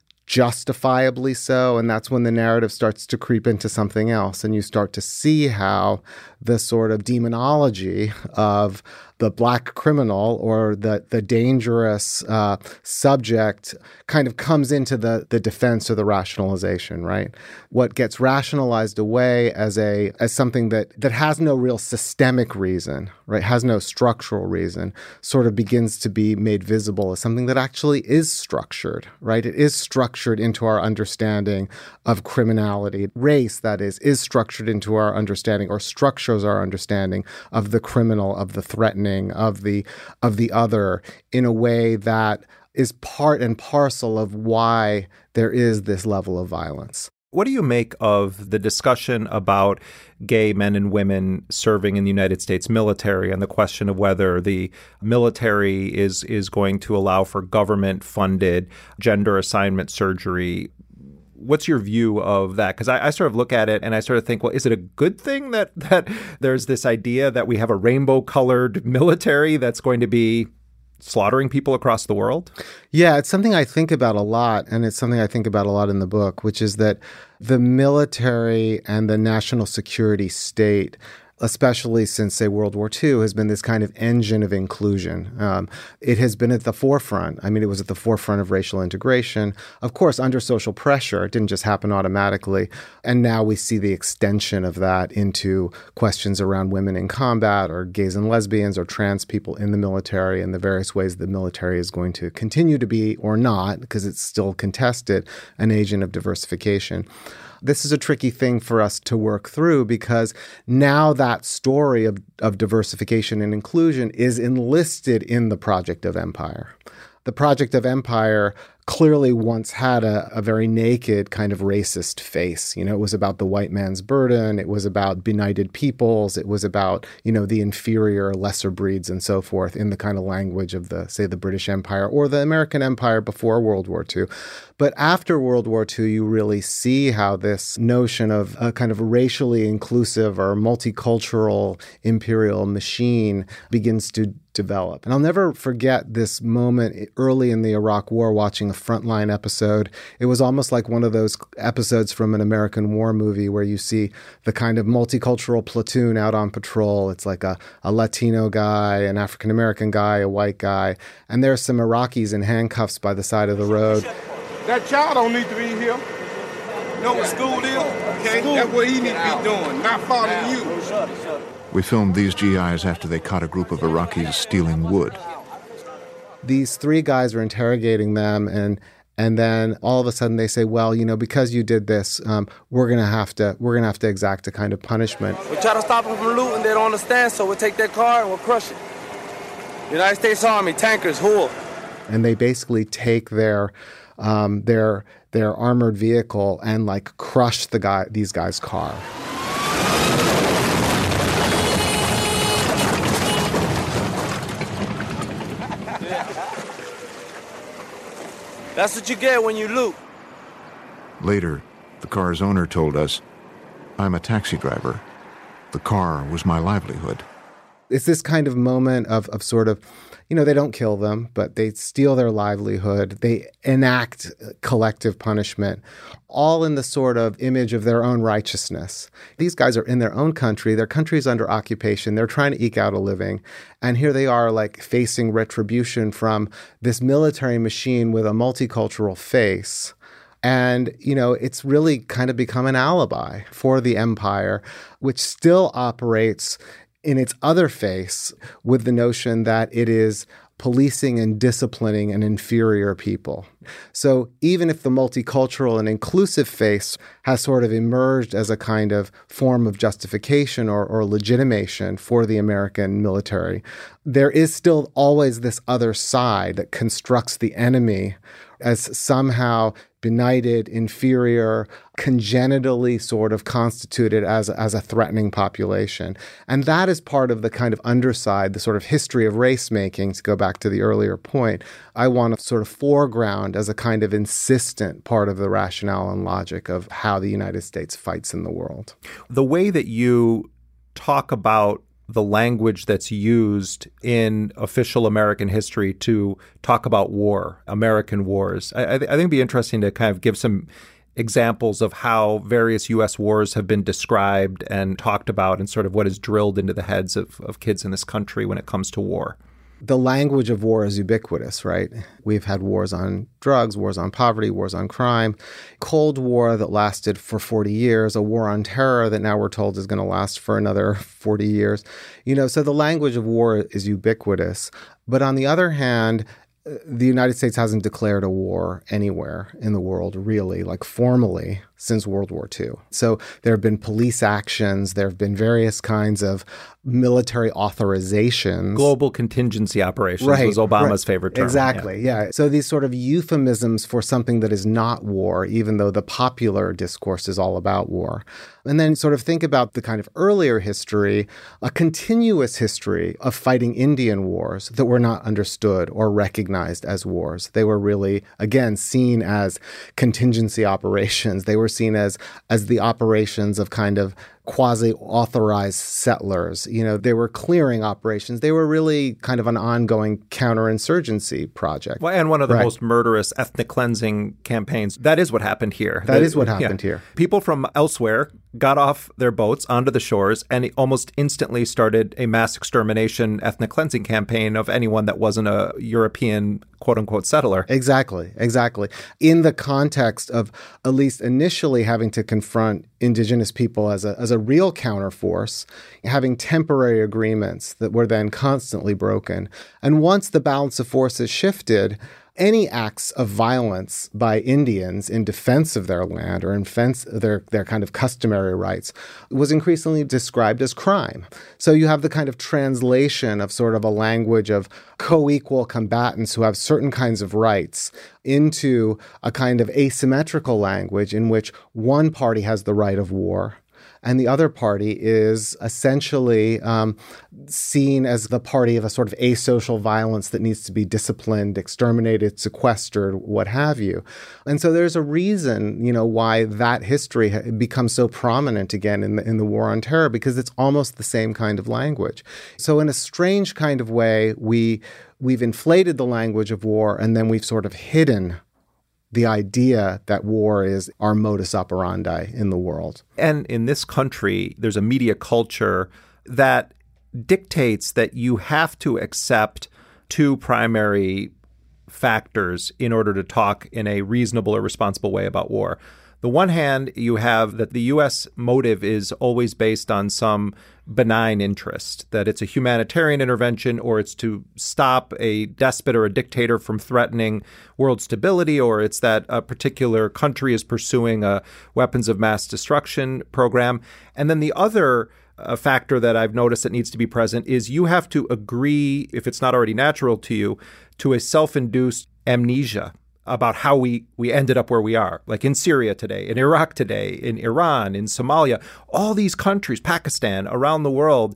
justifiably so, and that's when the narrative starts to creep into something else, and you start to see how the sort of demonology of the black criminal or the dangerous subject kind of comes into the defense or the rationalization, right? What gets rationalized away as something that has no real systemic reason, right, has no structural reason, sort of begins to be made visible as something that actually is structured, right? It is structured into our understanding of criminality. Race, that is structured into our understanding or structures our understanding of the criminal, of the threatening, of the other in a way that is part and parcel of why there is this level of violence. What do you make of the discussion about gay men and women serving in the United States military and the question of whether the military is going to allow for government-funded gender assignment surgery? What's your view of that? Because I sort of look at it and I sort of think, well, is it a good thing that there's this idea that we have a rainbow-colored military that's going to be slaughtering people across the world? Yeah, it's something I think about a lot, and it's something I think about a lot in the book, which is that the military and the national security state, especially since, say, World War II, has been this kind of engine of inclusion. It has been at the forefront. I mean, it was at the forefront of racial integration. Of course, under social pressure, it didn't just happen automatically. And now we see the extension of that into questions around women in combat or gays and lesbians or trans people in the military and the various ways the military is going to continue to be, or not, because it's still contested, an agent of diversification. This is a tricky thing for us to work through because now that story of diversification and inclusion is enlisted in the Project of Empire. The Project of Empire clearly once had a very naked kind of racist face. You know, it was about the white man's burden. It was about benighted peoples. It was about, the inferior, lesser breeds and so forth in the kind of language of the British Empire or the American Empire before World War II. But after World War II, you really see how this notion of a kind of racially inclusive or multicultural imperial machine begins to develop. And I'll never forget this moment early in the Iraq War watching a Frontline episode. It was almost like one of those episodes from an American war movie where you see the kind of multicultural platoon out on patrol. It's like a Latino guy, an African-American guy, a white guy, and there's some Iraqis in handcuffs by the side of the road. That child don't need to be here. Know what school is? Okay, that's what he need to be doing, not following you. We filmed these GIs after they caught a group of Iraqis stealing wood. These three guys are interrogating them, and then all of a sudden they say, well, because you did this, we're gonna have to exact a kind of punishment. We try to stop them from looting, they don't understand, so we'll take their car and we'll crush it. United States Army, tankers, who? And they basically take their armored vehicle and crush these guys' car. That's what you get when you loot. Later, the car's owner told us, I'm a taxi driver. The car was my livelihood. It's this kind of moment of sort of, they don't kill them, but they steal their livelihood. They enact collective punishment, all in the sort of image of their own righteousness. These guys are in their own country. Their country's under occupation. They're trying to eke out a living. And here they are facing retribution from this military machine with a multicultural face. And, it's really kind of become an alibi for the empire, which still operates in its other face with the notion that it is policing and disciplining an inferior people. So even if the multicultural and inclusive face has sort of emerged as a kind of form of justification or legitimation for the American military, there is still always this other side that constructs the enemy as somehow benighted, inferior, congenitally sort of constituted as a threatening population. And that is part of the kind of underside, the sort of history of race making, to go back to the earlier point, I want to sort of foreground as a kind of insistent part of the rationale and logic of how the United States fights in the world. The way that you talk about the language that's used in official American history to talk about war, American wars. I think it'd be interesting to kind of give some examples of how various U.S. wars have been described and talked about and sort of what is drilled into the heads of kids in this country when it comes to war. The language of war is ubiquitous, right? We've had wars on drugs, wars on poverty, wars on crime, Cold War that lasted for 40 years, a war on terror that now we're told is going to last for another 40 years. So the language of war is ubiquitous. But on the other hand, the United States hasn't declared a war anywhere in the world, really, like formally, since World War II. So there have been police actions. There have been various kinds of military authorizations. Global contingency operations was Obama's favorite term. Exactly, yeah. So these sort of euphemisms for something that is not war, even though the popular discourse is all about war. And then sort of think about the kind of earlier history, a continuous history of fighting Indian wars that were not understood or recognized as wars. They were really, again, seen as contingency operations. They were seen as the operations of kind of quasi-authorized settlers. They were clearing operations. They were really kind of an ongoing counterinsurgency project. Well, and one of the most murderous ethnic cleansing campaigns. That is what happened here. That is what happened here. People from elsewhere got off their boats onto the shores and almost instantly started a mass extermination ethnic cleansing campaign of anyone that wasn't a European quote-unquote settler. Exactly. In the context of at least initially having to confront indigenous people as a real counterforce, having temporary agreements that were then constantly broken. And once the balance of forces shifted, any acts of violence by Indians in defense of their land or in defense of their kind of customary rights was increasingly described as crime. So you have the kind of translation of sort of a language of co-equal combatants who have certain kinds of rights into a kind of asymmetrical language in which one party has the right of war and the other party is essentially seen as the party of a sort of asocial violence that needs to be disciplined, exterminated, sequestered, what have you. And so there's a reason, why that history becomes so prominent again in the War on Terror, because it's almost the same kind of language. So in a strange kind of way, we've inflated the language of war, and then we've sort of hidden the idea that war is our modus operandi in the world. And in this country, there's a media culture that dictates that you have to accept two primary factors in order to talk in a reasonable or responsible way about war. The one hand, you have that the U.S. motive is always based on some benign interest, that it's a humanitarian intervention or it's to stop a despot or a dictator from threatening world stability, or it's that a particular country is pursuing a weapons of mass destruction program. And then the other factor that I've noticed that needs to be present is you have to agree, if it's not already natural to you, to a self-induced amnesia about how we ended up where we are, like in Syria today, in Iraq today, in Iran, in Somalia, all these countries, Pakistan, around the world.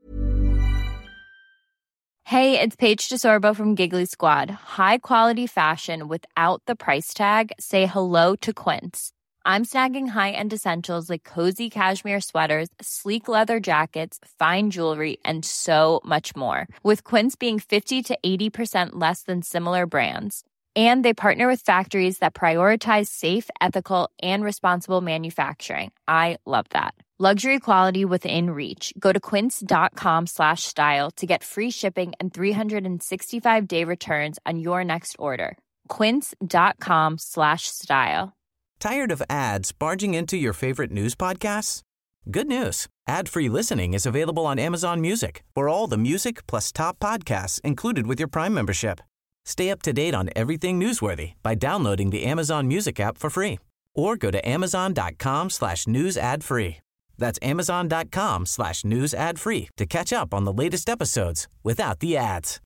Hey, it's Paige DeSorbo from Giggly Squad. High quality fashion without the price tag. Say hello to Quince. I'm snagging high-end essentials like cozy cashmere sweaters, sleek leather jackets, fine jewelry, and so much more. With Quince being 50 to 80% less than similar brands. And they partner with factories that prioritize safe, ethical, and responsible manufacturing. I love that. Luxury quality within reach. Go to quince.com/style to get free shipping and 365-day returns on your next order. Quince.com/style. Tired of ads barging into your favorite news podcasts? Good news. Ad-free listening is available on Amazon Music for all the music plus top podcasts included with your Prime membership. Stay up to date on everything newsworthy by downloading the Amazon Music app for free or go to amazon.com/news ad free. That's amazon.com/news ad free to catch up on the latest episodes without the ads.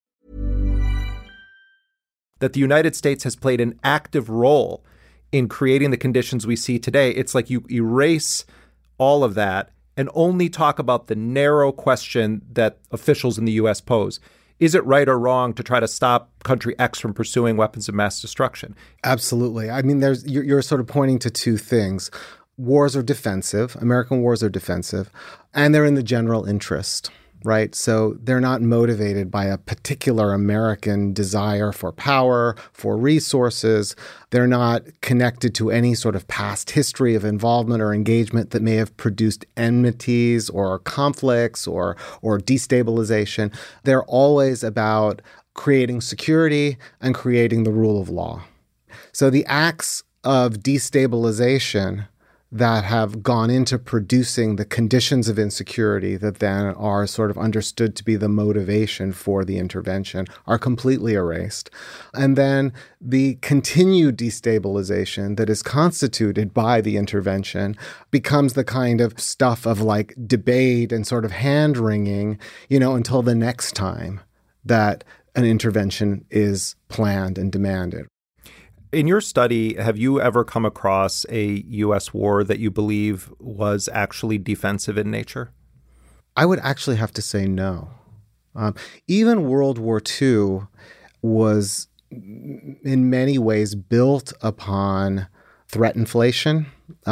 That the United States has played an active role in creating the conditions we see today. It's like you erase all of that and only talk about the narrow question that officials in the U.S. pose. Is it right or wrong to try to stop country X from pursuing weapons of mass destruction? Absolutely. I mean, you're sort of pointing to two things. Wars are defensive. American wars are defensive, and they're in the general interest. right? So they're not motivated by a particular American desire for power, for resources. They're not connected to any sort of past history of involvement or engagement that may have produced enmities or conflicts or destabilization. They're always about creating security and creating the rule of law. So the acts of destabilization that have gone into producing the conditions of insecurity that then are sort of understood to be the motivation for the intervention are completely erased. And then the continued destabilization that is constituted by the intervention becomes the kind of stuff of like debate and sort of hand-wringing, until the next time that an intervention is planned and demanded. In your study, have you ever come across a U.S. war that you believe was actually defensive in nature? I would actually have to say no. Even World War II was in many ways built upon threat inflation.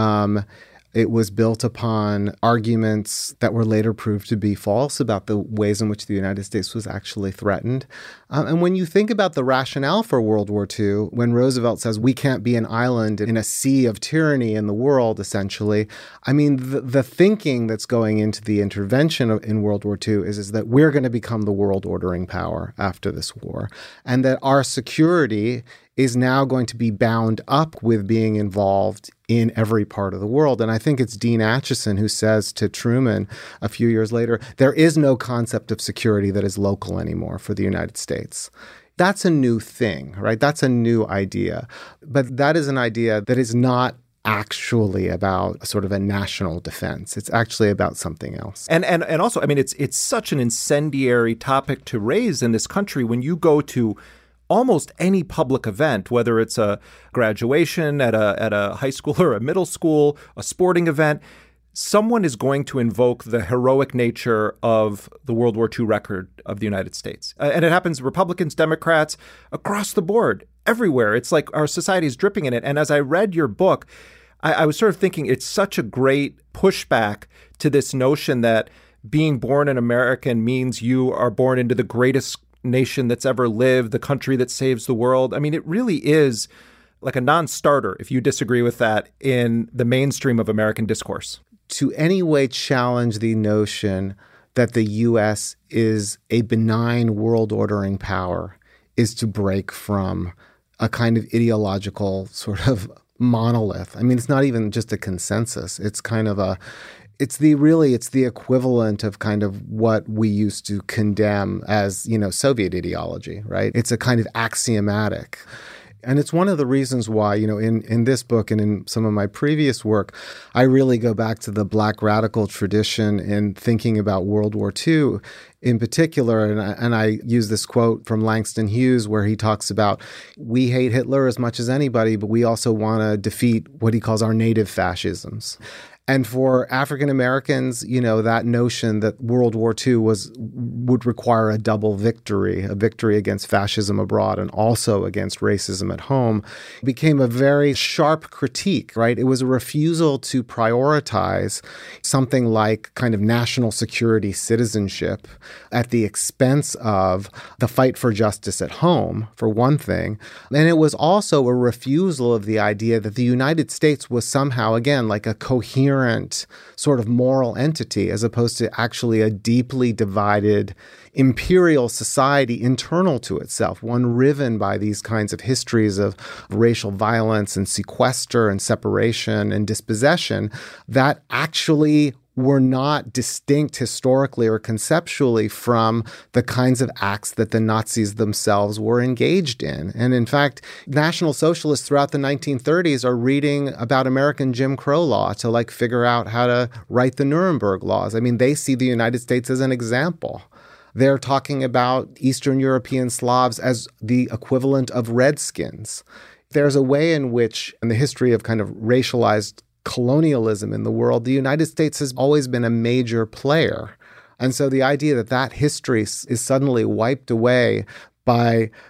It was built upon arguments that were later proved to be false about the ways in which the United States was actually threatened. And when you think about the rationale for World War II, when Roosevelt says we can't be an island in a sea of tyranny in the world, essentially, I mean, the thinking that's going into the intervention in World War II is that we're going to become the world ordering power after this war, and that our security is now going to be bound up with being involved in every part of the world. And I think it's Dean Acheson who says to Truman a few years later, there is no concept of security that is local anymore for the United States. That's a new thing, right? That's a new idea. But that is an idea that is not actually about sort of a national defense. It's actually about something else. And also, I mean, it's such an incendiary topic to raise in this country when you go to almost any public event, whether it's a graduation at a high school or a middle school, a sporting event, someone is going to invoke the heroic nature of the World War II record of the United States. And it happens Republicans, Democrats, across the board, everywhere. It's like our society is dripping in it. And as I read your book, I was sort of thinking it's such a great pushback to this notion that being born an American means you are born into the greatest nation that's ever lived, the country that saves the world. I mean, it really is like a non-starter, if you disagree with that, in the mainstream of American discourse. To any way challenge the notion that the U.S. is a benign world ordering power is to break from a kind of ideological sort of monolith. I mean, it's not even just a consensus. It's kind of it's the equivalent of kind of what we used to condemn as, Soviet ideology, right? It's a kind of axiomatic. And it's one of the reasons why, in this book and in some of my previous work, I really go back to the Black radical tradition in thinking about World War II in particular. And I use this quote from Langston Hughes where he talks about, we hate Hitler as much as anybody, but we also want to defeat what he calls our native fascisms. And for African Americans, that notion that World War II would require a double victory, a victory against fascism abroad and also against racism at home, became a very sharp critique, right? It was a refusal to prioritize something like kind of national security citizenship at the expense of the fight for justice at home, for one thing. And it was also a refusal of the idea that the United States was somehow, again, like a coherent sort of moral entity as opposed to actually a deeply divided imperial society internal to itself, one riven by these kinds of histories of racial violence and sequester and separation and dispossession that actually were not distinct historically or conceptually from the kinds of acts that the Nazis themselves were engaged in. And in fact, National Socialists throughout the 1930s are reading about American Jim Crow law to figure out how to write the Nuremberg laws. I mean, they see the United States as an example. They're talking about Eastern European Slavs as the equivalent of Redskins. There's a way in which, in the history of kind of racialized colonialism in the world, the United States has always been a major player. And so the idea that history is suddenly wiped away by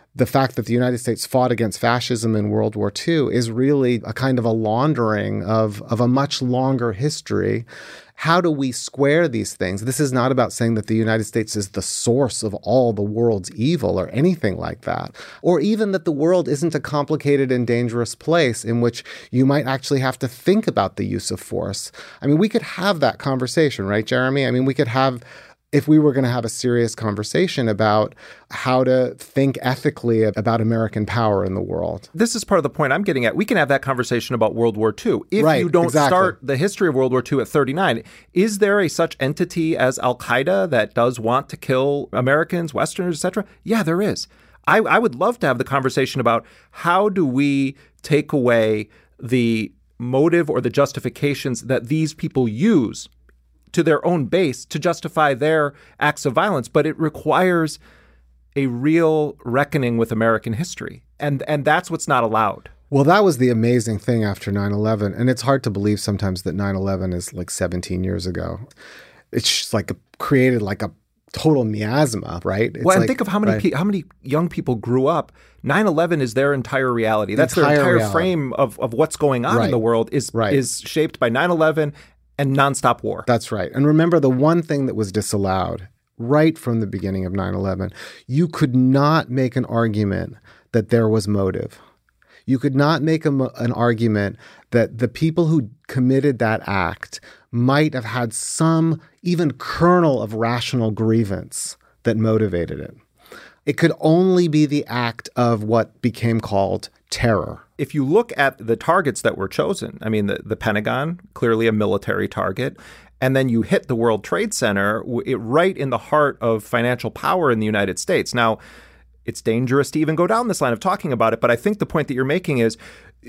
the fact that the United States fought against fascism in World War II is really a kind of a laundering of a much longer history. How do we square these things? This is not about saying that the United States is the source of all the world's evil or anything like that, or even that the world isn't a complicated and dangerous place in which you might actually have to think about the use of force. I mean, we could have that conversation, right, Jeremy? I mean, we could have, if we were going to have a serious conversation about how to think ethically about American power in the world. This is part of the point I'm getting at. We can have that conversation about World War II. If you don't start the history of World War II at 39, is there a such entity as Al-Qaeda that does want to kill Americans, Westerners, etc.? Yeah, there is. I would love to have the conversation about how do we take away the motive or the justifications that these people use to their own base to justify their acts of violence, but it requires a real reckoning with American history. And that's what's not allowed. Well, that was the amazing thing after 9/11. And it's hard to believe sometimes that 9/11 is like 17 years ago. It's just like created like a total miasma, right? It's and think of how many young people grew up. 9/11 is their entire reality. That's their entire frame of what's going on in the world is shaped by 9/11 and nonstop war. That's right. And remember, the one thing that was disallowed right from the beginning of 9/11, you could not make an argument that there was motive. You could not make an argument that the people who committed that act might have had some even kernel of rational grievance that motivated it. It could only be the act of what became called terror. If you look at the targets that were chosen, I mean, the Pentagon, clearly a military target, and then you hit the World Trade Center right in the heart of financial power in the United States. Now, it's dangerous to even go down this line of talking about it, but I think the point that you're making is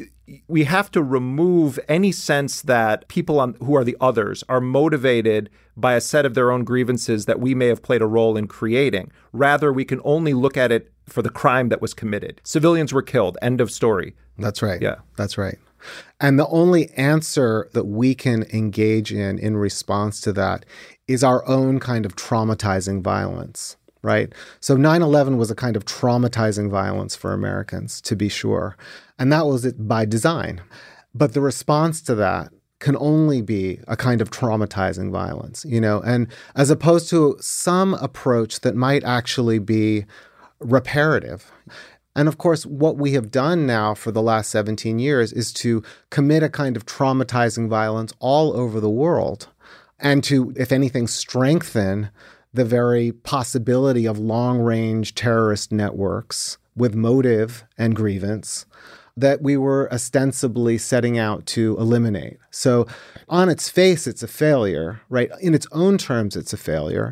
we have to remove any sense that people who are the others are motivated by a set of their own grievances that we may have played a role in creating. Rather, we can only look at it for the crime that was committed. Civilians were killed. End of story. That's right. Yeah. That's right. And the only answer that we can engage in response to that is our own kind of traumatizing violence, right? So 9/11 was a kind of traumatizing violence for Americans, to be sure. And that was it by design. But the response to that can only be a kind of traumatizing violence, and as opposed to some approach that might actually be reparative. And of course, what we have done now for the last 17 years is to commit a kind of traumatizing violence all over the world and to, if anything, strengthen the very possibility of long-range terrorist networks with motive and grievance that we were ostensibly setting out to eliminate. So on its face, it's a failure, right? In its own terms, it's a failure.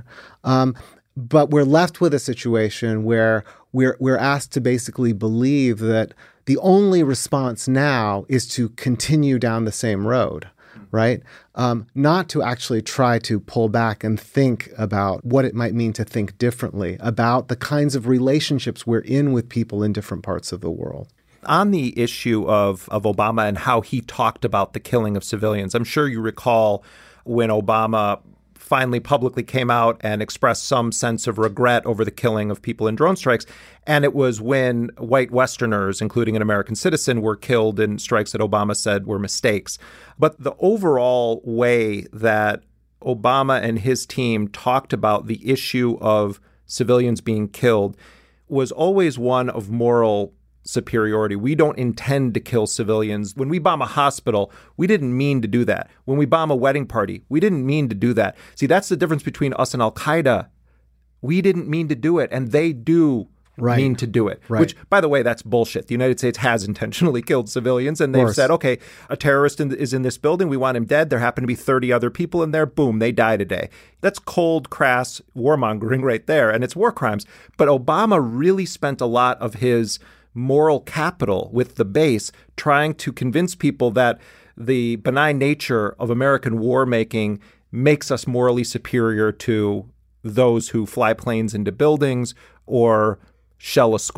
But we're left with a situation where we're asked to basically believe that the only response now is to continue down the same road, right? Not to actually try to pull back and think about what it might mean to think differently about the kinds of relationships we're in with people in different parts of the world. On the issue of Obama and how he talked about the killing of civilians, I'm sure you recall when Obama finally publicly came out and expressed some sense of regret over the killing of people in drone strikes. And it was when white Westerners, including an American citizen, were killed in strikes that Obama said were mistakes. But the overall way that Obama and his team talked about the issue of civilians being killed was always one of moral superiority. We don't intend to kill civilians. When we bomb a hospital, we didn't mean to do that. When we bomb a wedding party, we didn't mean to do that. See, that's the difference between us and Al-Qaeda. We didn't mean to do it, and they do mean to do it. Which, by the way, that's bullshit. The United States has intentionally killed civilians, and they've said, okay, a terrorist is in this building. We want him dead. There happen to be 30 other people in there. Boom, they die today. That's cold, crass warmongering right there, and it's war crimes. But Obama really spent a lot of his moral capital with the base trying to convince people that the benign nature of American war making makes us morally superior to those who fly planes into buildings or shell a school.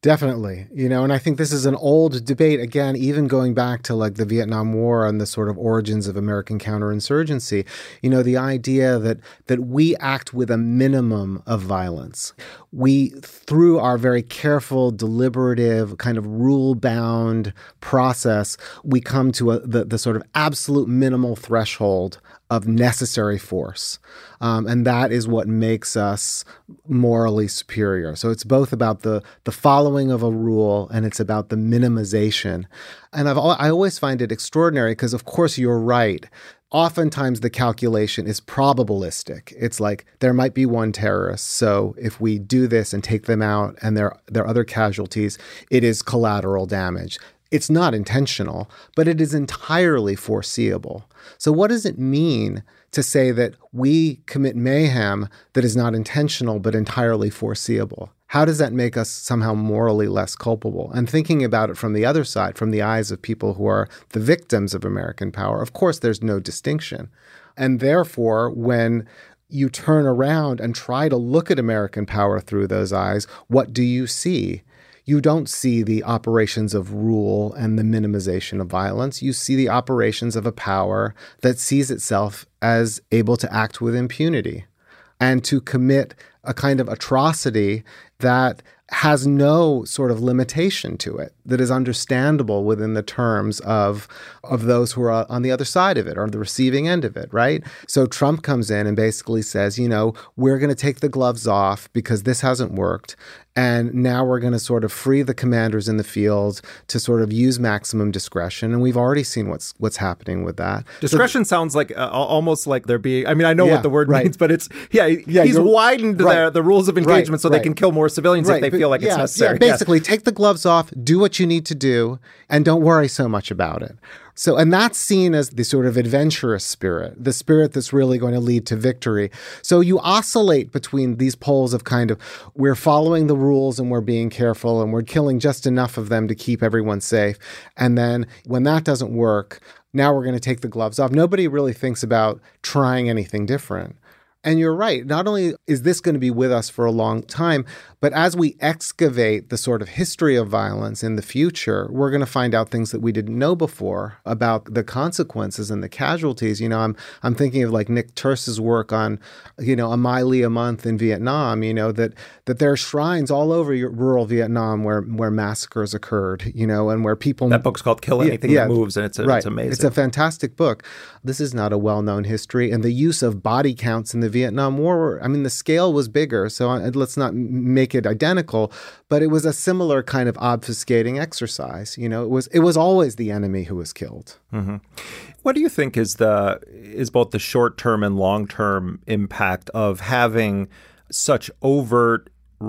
Definitely. And I think this is an old debate, again, even going back to like the Vietnam War and the sort of origins of American counterinsurgency. The idea that we act with a minimum of violence. We, through our very careful, deliberative, kind of rule-bound process, we come to the sort of absolute minimal threshold of necessary force. And that is what makes us morally superior. So it's both about the following of a rule and it's about the minimization. And I always find it extraordinary because, of course, you're right. Oftentimes the calculation is probabilistic. It's like there might be one terrorist. So if we do this and take them out and there are other casualties, it is collateral damage. It's not intentional, but it is entirely foreseeable. So what does it mean to say that we commit mayhem that is not intentional but entirely foreseeable? How does that make us somehow morally less culpable? And thinking about it from the other side, from the eyes of people who are the victims of American power, of course, there's no distinction. And therefore, when you turn around and try to look at American power through those eyes, what do you see? You don't see the operations of rule and the minimization of violence. You see the operations of a power that sees itself as able to act with impunity and to commit a kind of atrocity that has no sort of limitation to it, that is understandable within the terms of those who are on the other side of it or the receiving end of it, right? So Trump comes in and basically says, we're going to take the gloves off because this hasn't worked. And now we're going to sort of free the commanders in the field to sort of use maximum discretion. And we've already seen what's happening with that. Discretion sounds like almost like they're being, I know what the word means, but it's, he's widened the rules of engagement so they can kill more civilians if they feel like it's necessary. Yeah, basically take the gloves off, do what you need to do, and don't worry so much about it. So, and that's seen as the sort of adventurous spirit, the spirit that's really going to lead to victory. So you oscillate between these poles of kind of, we're following the rules and we're being careful and we're killing just enough of them to keep everyone safe. And then when that doesn't work, now we're going to take the gloves off. Nobody really thinks about trying anything different. And you're right. Not only is this going to be with us for a long time, but as we excavate the sort of history of violence in the future, we're going to find out things that we didn't know before about the consequences and the casualties. I'm thinking of like Nick Turse's work on, a Miley a month in Vietnam, that there are shrines all over rural Vietnam where massacres occurred, and where people... That book's called Kill Anything That Moves, and it's amazing. It's a fantastic book. This is not a well-known history. And the use of body counts in the Vietnam War, the scale was bigger, so let's not make it identical, but it was a similar kind of obfuscating exercise. It was always the enemy who was killed. Mm-hmm. What do you think is both the short-term and long-term impact of having such overt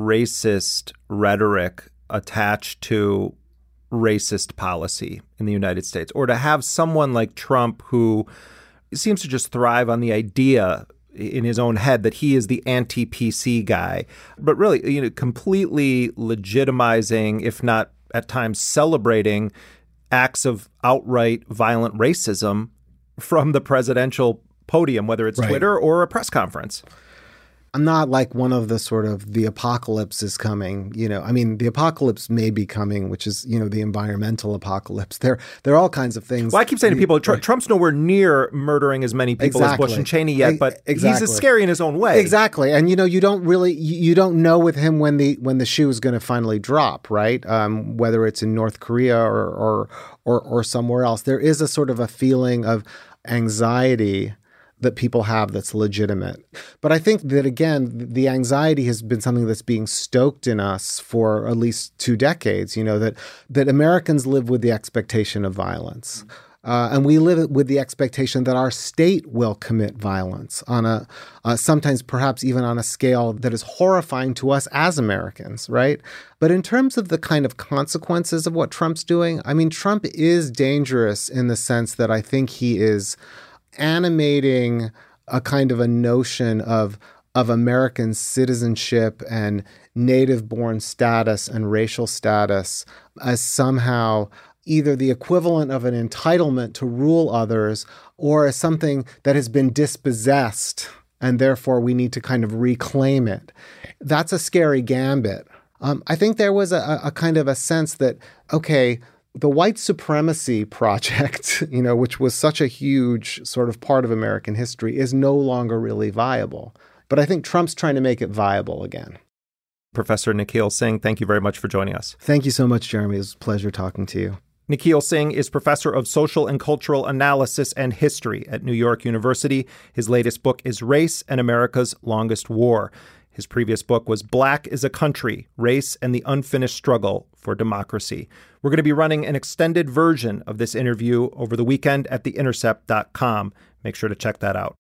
racist rhetoric attached to racist policy in the United States, or to have someone like Trump who seems to just thrive on the idea in his own head that he is the anti-PC guy, but really, completely legitimizing, if not at times celebrating, acts of outright violent racism from the presidential podium, whether it's Twitter or a press conference. I'm not like one of the sort of the apocalypse is coming, the apocalypse may be coming, which is, the environmental apocalypse. There are all kinds of things. Well, I keep saying to people, Trump's nowhere near murdering as many people as Bush and Cheney yet, but he's as scary in his own way. Exactly. And, you don't know with him when the shoe is going to finally drop, right? Whether it's in North Korea or somewhere else. There is a sort of a feeling of anxiety that people have that's legitimate. But I think that, again, the anxiety has been something that's being stoked in us for at least 2 decades, that Americans live with the expectation of violence. And we live with the expectation that our state will commit violence on a sometimes perhaps even on a scale that is horrifying to us as Americans, right? But in terms of the kind of consequences of what Trump's doing, Trump is dangerous in the sense that I think he is animating a kind of a notion of American citizenship and native-born status and racial status as somehow either the equivalent of an entitlement to rule others or as something that has been dispossessed and therefore we need to kind of reclaim it. That's a scary gambit, I think there was a kind of a sense that, okay, the white supremacy project, which was such a huge sort of part of American history, is no longer really viable. But I think Trump's trying to make it viable again. Professor Nikhil Singh, thank you very much for joining us. Thank you so much, Jeremy. It was a pleasure talking to you. Nikhil Singh is professor of social and cultural analysis and history at New York University. His latest book is Race and America's Longest War. His previous book was Black is a Country, Race and the Unfinished Struggle for Democracy. We're going to be running an extended version of this interview over the weekend at theintercept.com. Make sure to check that out.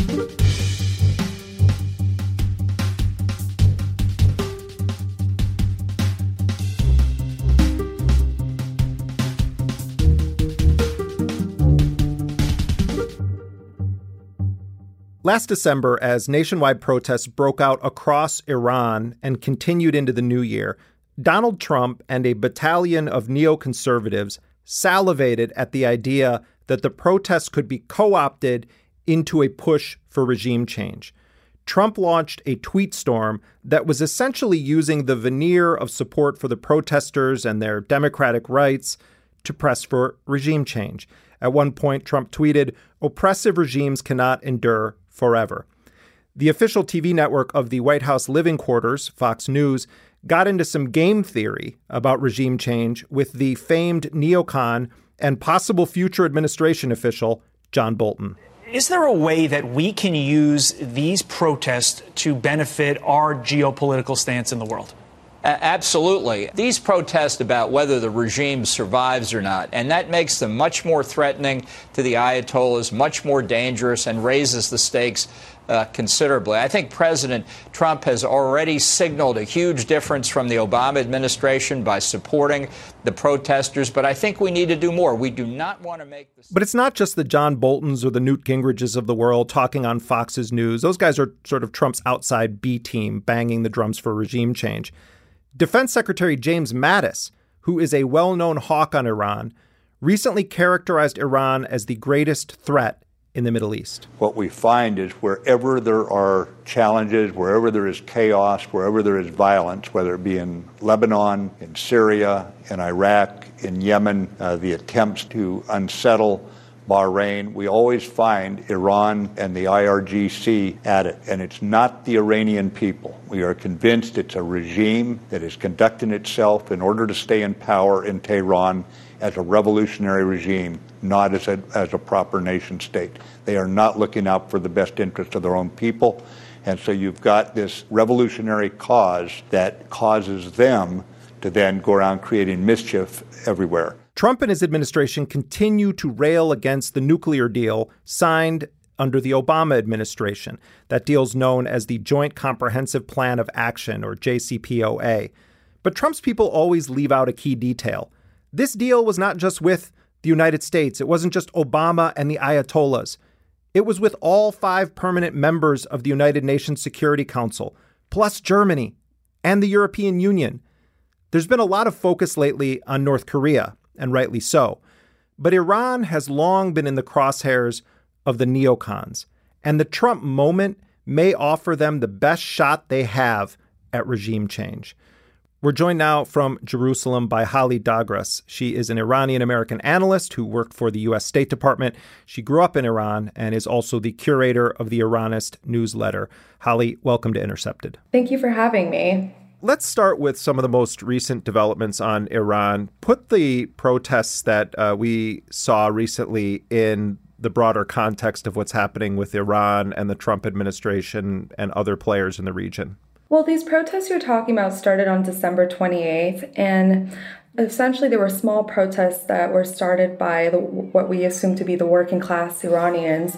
Last December, as nationwide protests broke out across Iran and continued into the new year, Donald Trump and a battalion of neoconservatives salivated at the idea that the protests could be co-opted into a push for regime change. Trump launched a tweet storm that was essentially using the veneer of support for the protesters and their democratic rights to press for regime change. At one point, Trump tweeted, "Oppressive regimes cannot endure forever." The official TV network of the White House living quarters, Fox News, got into some game theory about regime change with the famed neocon and possible future administration official, John Bolton. Is there a way that we can use these protests to benefit our geopolitical stance in the world? Absolutely. These protests about whether the regime survives or not, and that makes them much more threatening to the Ayatollahs, much more dangerous, and raises the stakes considerably. I think President Trump has already signaled a huge difference from the Obama administration by supporting the protesters, but I think we need to do more. We do not want to make this. But it's not just the John Boltons or the Newt Gingriches of the world talking on Fox's News. Those guys are sort of Trump's outside B team, banging the drums for regime change. Defense Secretary James Mattis, who is a well-known hawk on Iran, recently characterized Iran as the greatest threat in the Middle East. What we find is wherever there are challenges, wherever there is chaos, wherever there is violence, whether it be in Lebanon, in Syria, in Iraq, in Yemen, the attempts to unsettle Bahrain, we always find Iran and the IRGC at it. And it's not the Iranian people. We are convinced it's a regime that is conducting itself in order to stay in power in Tehran as a revolutionary regime, not as a proper nation state. They are not looking out for the best interest of their own people. And so you've got this revolutionary cause that causes them to then go around creating mischief everywhere. Trump and his administration continue to rail against the nuclear deal signed under the Obama administration. That deal's known as the Joint Comprehensive Plan of Action, or JCPOA. But Trump's people always leave out a key detail. This deal was not just with the United States. It wasn't just Obama and the Ayatollahs. It was with all 5 permanent members of the United Nations Security Council, plus Germany and the European Union. There's been a lot of focus lately on North Korea, and rightly so. But Iran has long been in the crosshairs of the neocons, and the Trump moment may offer them the best shot they have at regime change. We're joined now from Jerusalem by Holly Dagras. She is an Iranian-American analyst who worked for the U.S. State Department. She grew up in Iran and is also the curator of the Iranist newsletter. Holly, welcome to Intercepted. Thank you for having me. Let's start with some of the most recent developments on Iran. Put the protests that we saw recently in the broader context of what's happening with Iran and the Trump administration and other players in the region. Well, these protests you're talking about started on December 28th, and essentially there were small protests that were started by what we assume to be the working class Iranians.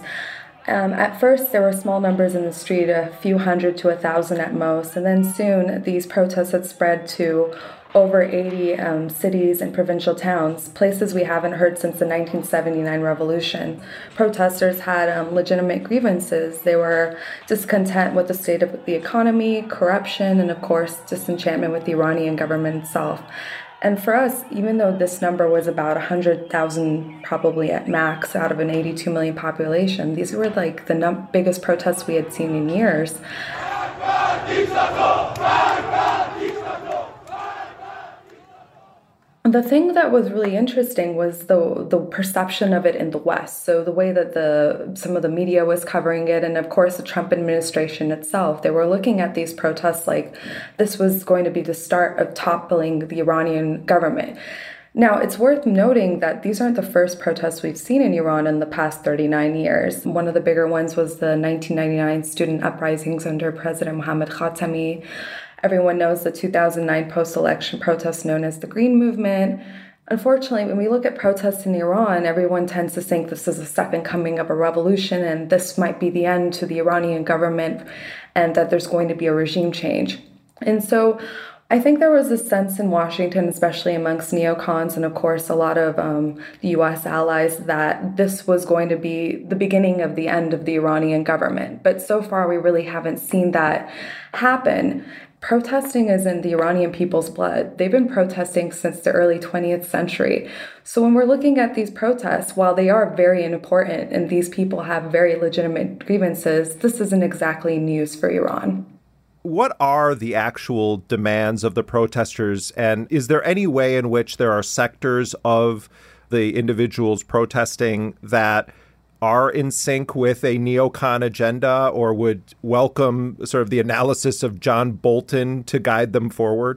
At first, there were small numbers in the street, a few hundred to 1,000 at most, and then soon these protests had spread to over 80 cities and provincial towns, places we haven't heard since the 1979 revolution. Protesters had legitimate grievances. They were discontent with the state of the economy, corruption, and of course, disenchantment with the Iranian government itself. And for us, even though this number was about 100,000 probably at max out of an 82 million population, these were like the biggest protests we had seen in years. The thing that was really interesting was the perception of it in the West. So the way that some of the media was covering it, and of course the Trump administration itself, they were looking at these protests like this was going to be the start of toppling the Iranian government. Now, it's worth noting that these aren't the first protests we've seen in Iran in the past 39 years. One of the bigger ones was the 1999 student uprisings under President Mohammad Khatami. Everyone knows the 2009 post-election protests known as the Green Movement. Unfortunately, when we look at protests in Iran, everyone tends to think this is the second coming of a revolution and this might be the end to the Iranian government and that there's going to be a regime change. And so I think there was a sense in Washington, especially amongst neocons and, of course, a lot of the U.S. allies, that this was going to be the beginning of the end of the Iranian government. But so far, we really haven't seen that happen. Protesting is in the Iranian people's blood. They've been protesting since the early 20th century. So when we're looking at these protests, while they are very important and these people have very legitimate grievances, this isn't exactly news for Iran. What are the actual demands of the protesters? And is there any way in which there are sectors of the individuals protesting that are in sync with a neocon agenda or would welcome sort of the analysis of John Bolton to guide them forward?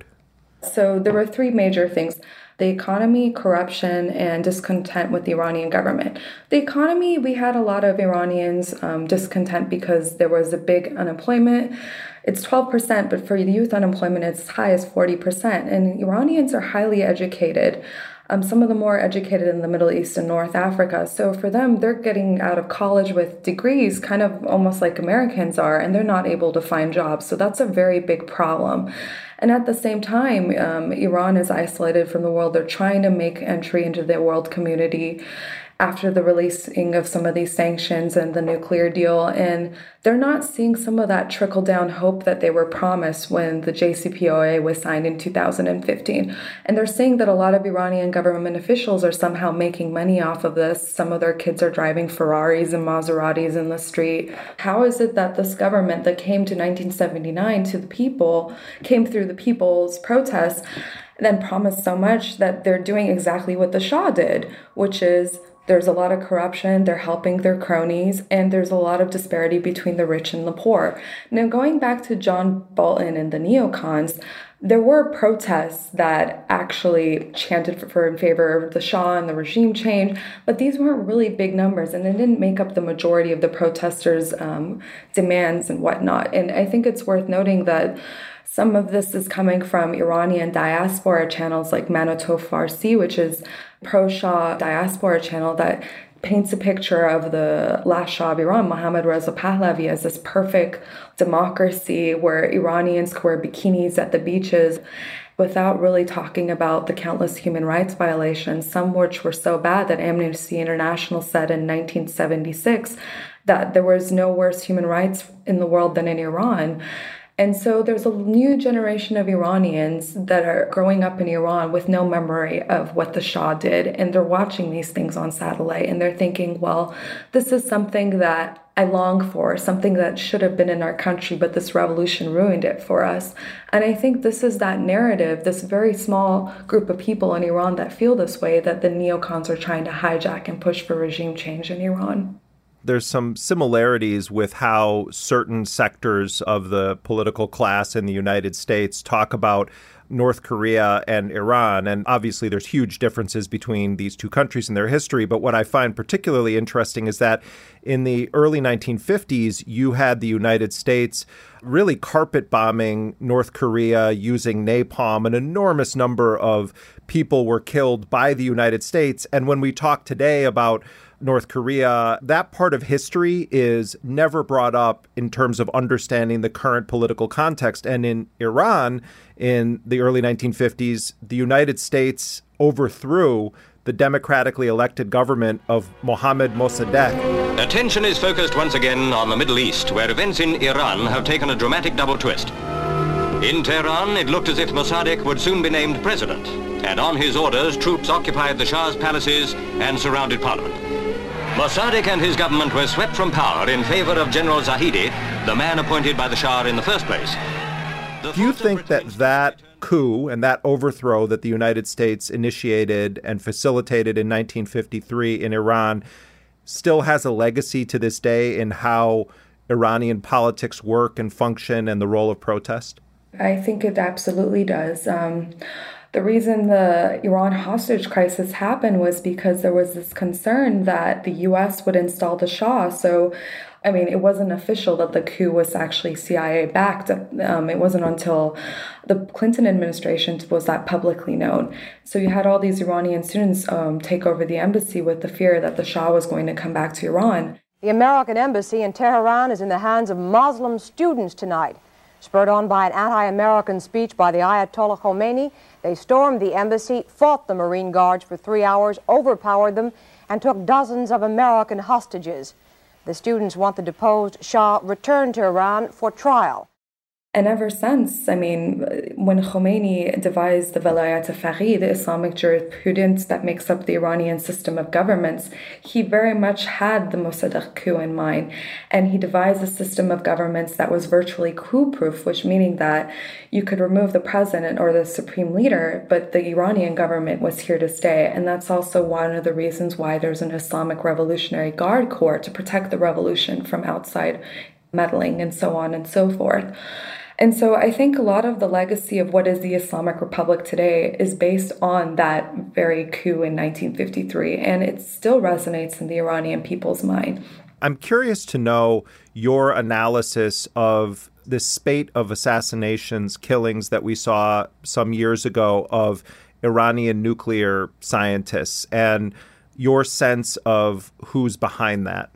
So there were three major things: the economy, corruption, and discontent with the Iranian government. The economy, we had a lot of Iranians discontent because there was a big unemployment. It's 12%, but for the youth unemployment, it's as high as 40%. And Iranians are highly educated. Some of them more educated in the Middle East and North Africa. So for them, they're getting out of college with degrees, kind of almost like Americans are, and they're not able to find jobs. So that's a very big problem. And at the same time, Iran is isolated from the world. They're trying to make entry into the world community after the releasing of some of these sanctions and the nuclear deal. And they're not seeing some of that trickle-down hope that they were promised when the JCPOA was signed in 2015. And they're saying that a lot of Iranian government officials are somehow making money off of this. Some of their kids are driving Ferraris and Maseratis in the street. How is it that this government that came to 1979 to the people, came through the people's protests, then promised so much that they're doing exactly what the Shah did, which is there's a lot of corruption, they're helping their cronies, and there's a lot of disparity between the rich and the poor. Now, going back to John Bolton and the neocons, there were protests that actually chanted in favor of the Shah and the regime change, but these weren't really big numbers, and they didn't make up the majority of the protesters' demands and whatnot. And I think it's worth noting that some of this is coming from Iranian diaspora channels like Manoto Farsi, which is pro-Shah diaspora channel that paints a picture of the last Shah of Iran, Mohammad Reza Pahlavi, as this perfect democracy where Iranians could wear bikinis at the beaches without really talking about the countless human rights violations, some which were so bad that Amnesty International said in 1976 that there was no worse human rights in the world than in Iran. And so there's a new generation of Iranians that are growing up in Iran with no memory of what the Shah did. And they're watching these things on satellite and they're thinking, well, this is something that I long for, something that should have been in our country, but this revolution ruined it for us. And I think this is that narrative, this very small group of people in Iran that feel this way, that the neocons are trying to hijack and push for regime change in Iran. There's some similarities with how certain sectors of the political class in the United States talk about North Korea and Iran. And obviously, there's huge differences between these two countries in their history. But what I find particularly interesting is that in the early 1950s, you had the United States really carpet bombing North Korea using napalm. An enormous number of people were killed by the United States. And when we talk today about North Korea, that part of history is never brought up in terms of understanding the current political context. And in Iran, in the early 1950s, the United States overthrew the democratically elected government of Mohammad Mossadegh. Attention is focused once again on the Middle East, where events in Iran have taken a dramatic double twist. In Tehran, it looked as if Mossadegh would soon be named president, and on his orders, troops occupied the Shah's palaces and surrounded parliament. Mossadegh and his government were swept from power in favor of General Zahedi, the man appointed by the Shah in the first place. Do you think that coup and that overthrow that the United States initiated and facilitated in 1953 in Iran still has a legacy to this day in how Iranian politics work and function and the role of protest? I think it absolutely does. The reason the Iran hostage crisis happened was because there was this concern that the U.S. would install the Shah. So, I mean, it wasn't official that the coup was actually CIA-backed. It wasn't until the Clinton administration was that publicly known. So you had all these Iranian students take over the embassy with the fear that the Shah was going to come back to Iran. The American embassy in Tehran is in the hands of Muslim students tonight. Spurred on by an anti-American speech by the Ayatollah Khomeini, they stormed the embassy, fought the Marine Guards for 3 hours, overpowered them, and took dozens of American hostages. The students want the deposed Shah returned to Iran for trial. And ever since, I mean, when Khomeini devised the Velayat al-Faqih, the Islamic jurisprudence that makes up the Iranian system of governments, he very much had the Mossadegh coup in mind. And he devised a system of governments that was virtually coup-proof, which meaning that you could remove the president or the supreme leader, but the Iranian government was here to stay. And that's also one of the reasons why there's an Islamic Revolutionary Guard Corps to protect the revolution from outside meddling and so on and so forth. And so I think a lot of the legacy of what is the Islamic Republic today is based on that very coup in 1953, and it still resonates in the Iranian people's mind. I'm curious to know your analysis of this spate of assassinations, killings that we saw some years ago of Iranian nuclear scientists, and your sense of who's behind that.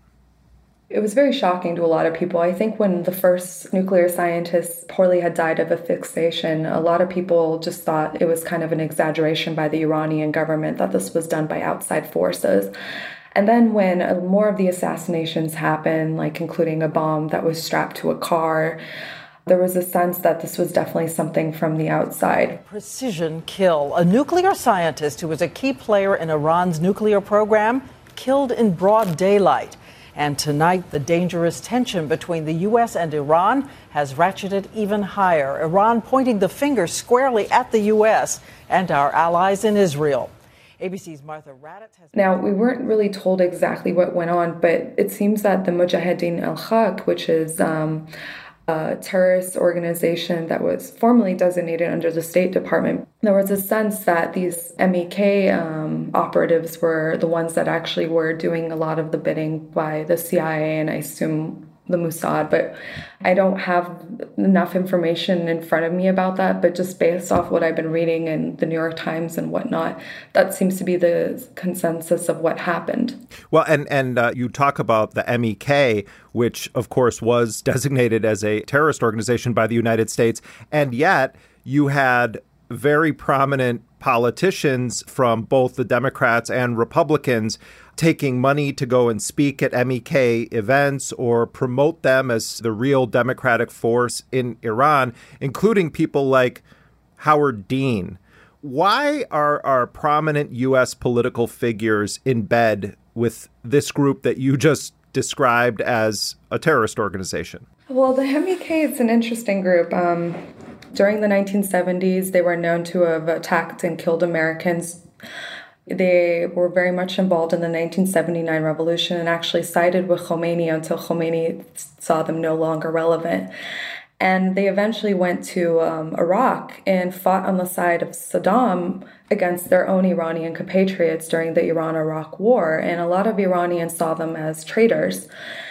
It was very shocking to a lot of people. I think when the first nuclear scientist poorly had died of asphyxiation, a lot of people just thought it was kind of an exaggeration by the Iranian government, that this was done by outside forces. And then when more of the assassinations happened, like including a bomb that was strapped to a car, there was a sense that this was definitely something from the outside. Precision kill. A nuclear scientist who was a key player in Iran's nuclear program killed in broad daylight. And tonight, the dangerous tension between the U.S. and Iran has ratcheted even higher. Iran pointing the finger squarely at the U.S. and our allies in Israel. ABC's Martha Raddatz has... Now, we weren't really told exactly what went on, but it seems that the Mujahideen al-Haq, which is a terrorist organization that was formally designated under the State Department, there was a sense that these MEK operatives were the ones that actually were doing a lot of the bidding by the CIA and I assume the Mossad, but I don't have enough information in front of me about that, but just based off what I've been reading in the New York Times and whatnot, that seems to be the consensus of what happened. Well, and you talk about the MEK, which of course was designated as a terrorist organization by the United States, and yet you had very prominent politicians from both the Democrats and Republicans taking money to go and speak at MEK events or promote them as the real democratic force in Iran, including people like Howard Dean. Why are our prominent U.S. political figures in bed with this group that you just described as a terrorist organization? Well, the MEK is an interesting group. During the 1970s, they were known to have attacked and killed Americans. They were very much involved in the 1979 revolution and actually sided with Khomeini until Khomeini saw them no longer relevant. And they eventually went to Iraq and fought on the side of Saddam against their own Iranian compatriots during the Iran-Iraq War. And a lot of Iranians saw them as traitors.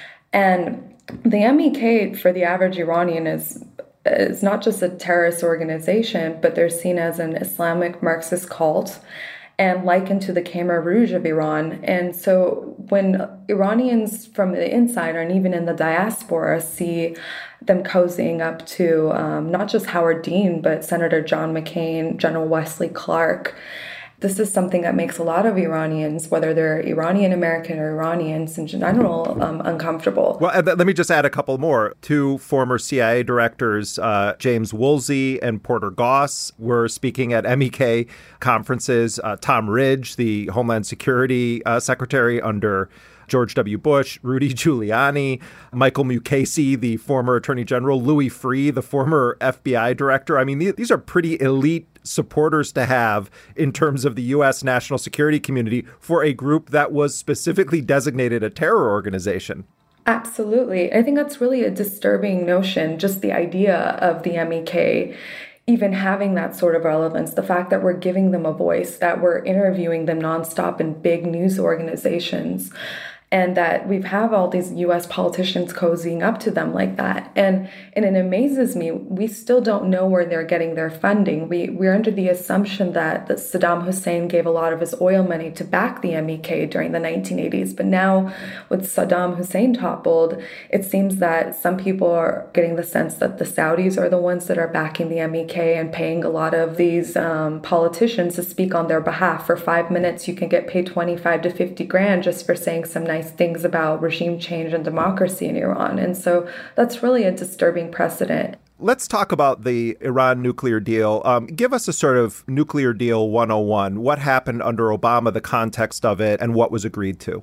And the MEK, for the average Iranian, is not just a terrorist organization, but they're seen as an Islamic Marxist cult and likened to the Khmer Rouge of Iran. And so when Iranians from the inside and even in the diaspora see them cozying up to not just Howard Dean, but Senator John McCain, General Wesley Clark, this is something that makes a lot of Iranians, whether they're Iranian American or Iranians in general, uncomfortable. Well, let me just add a couple more. Two former CIA directors, James Woolsey and Porter Goss, were speaking at MEK conferences. Tom Ridge, the Homeland Security Secretary under George W. Bush, Rudy Giuliani, Michael Mukasey, the former Attorney General, Louis Freeh, the former FBI director. I mean, these are pretty elite supporters to have in terms of the U.S. national security community for a group that was specifically designated a terror organization. Absolutely. I think that's really a disturbing notion, just the idea of the MEK even having that sort of relevance, the fact that we're giving them a voice, that we're interviewing them nonstop in big news organizations, and that we have all these U.S. politicians cozying up to them like that. And it amazes me, we still don't know where they're getting their funding. We're under the assumption that Saddam Hussein gave a lot of his oil money to back the MEK during the 1980s. But now with Saddam Hussein toppled, it seems that some people are getting the sense that the Saudis are the ones that are backing the MEK and paying a lot of these politicians to speak on their behalf. For 5 minutes, you can get paid 25 to 50 grand just for saying some nice things about regime change and democracy in Iran. And so that's really a disturbing precedent. Let's talk about the Iran nuclear deal. Give us a sort of nuclear deal 101. What happened under Obama, the context of it, and what was agreed to?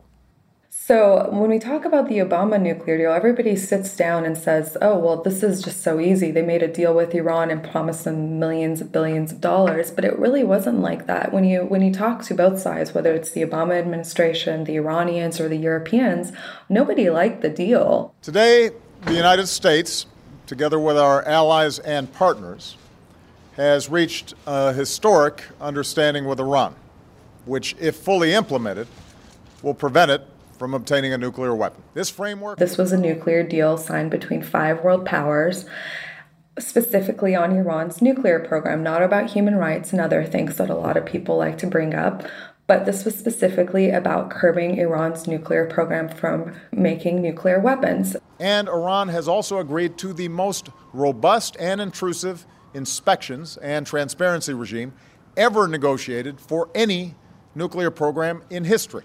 So when we talk about the Obama nuclear deal, everybody sits down and says, oh, well, this is just so easy. They made a deal with Iran and promised them millions of billions of dollars. But it really wasn't like that. When you talk to both sides, whether it's the Obama administration, the Iranians, or the Europeans, nobody liked the deal. Today, the United States, together with our allies and partners, has reached a historic understanding with Iran, which, if fully implemented, will prevent it from obtaining a nuclear weapon. This was a nuclear deal signed between 5 world powers, specifically on Iran's nuclear program, not about human rights and other things that a lot of people like to bring up. But this was specifically about curbing Iran's nuclear program from making nuclear weapons. And Iran has also agreed to the most robust and intrusive inspections and transparency regime ever negotiated for any nuclear program in history.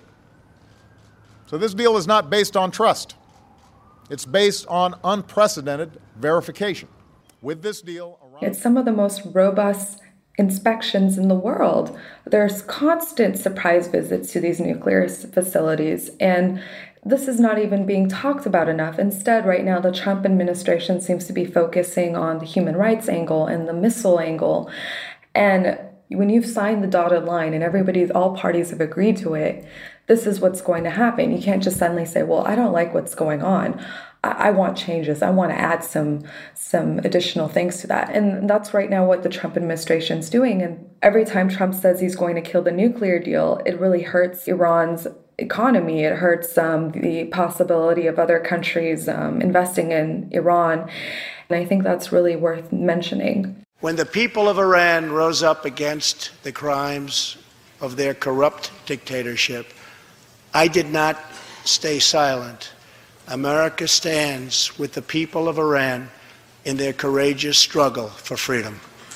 So this deal is not based on trust. It's based on unprecedented verification. With this deal, it's some of the most robust inspections in the world. There's constant surprise visits to these nuclear facilities, and this is not even being talked about enough. Instead, right now, the Trump administration seems to be focusing on the human rights angle and the missile angle. And when you've signed the dotted line and all parties have agreed to it, this is what's going to happen. You can't just suddenly say, well, I don't like what's going on. I want changes. I want to add some additional things to that. And that's right now what the Trump administration is doing. And every time Trump says he's going to kill the nuclear deal, it really hurts Iran's economy. It hurts the possibility of other countries investing in Iran. And I think that's really worth mentioning. When the people of Iran rose up against the crimes of their corrupt dictatorship, I did not stay silent. America stands with the people of Iran in their courageous struggle for freedom.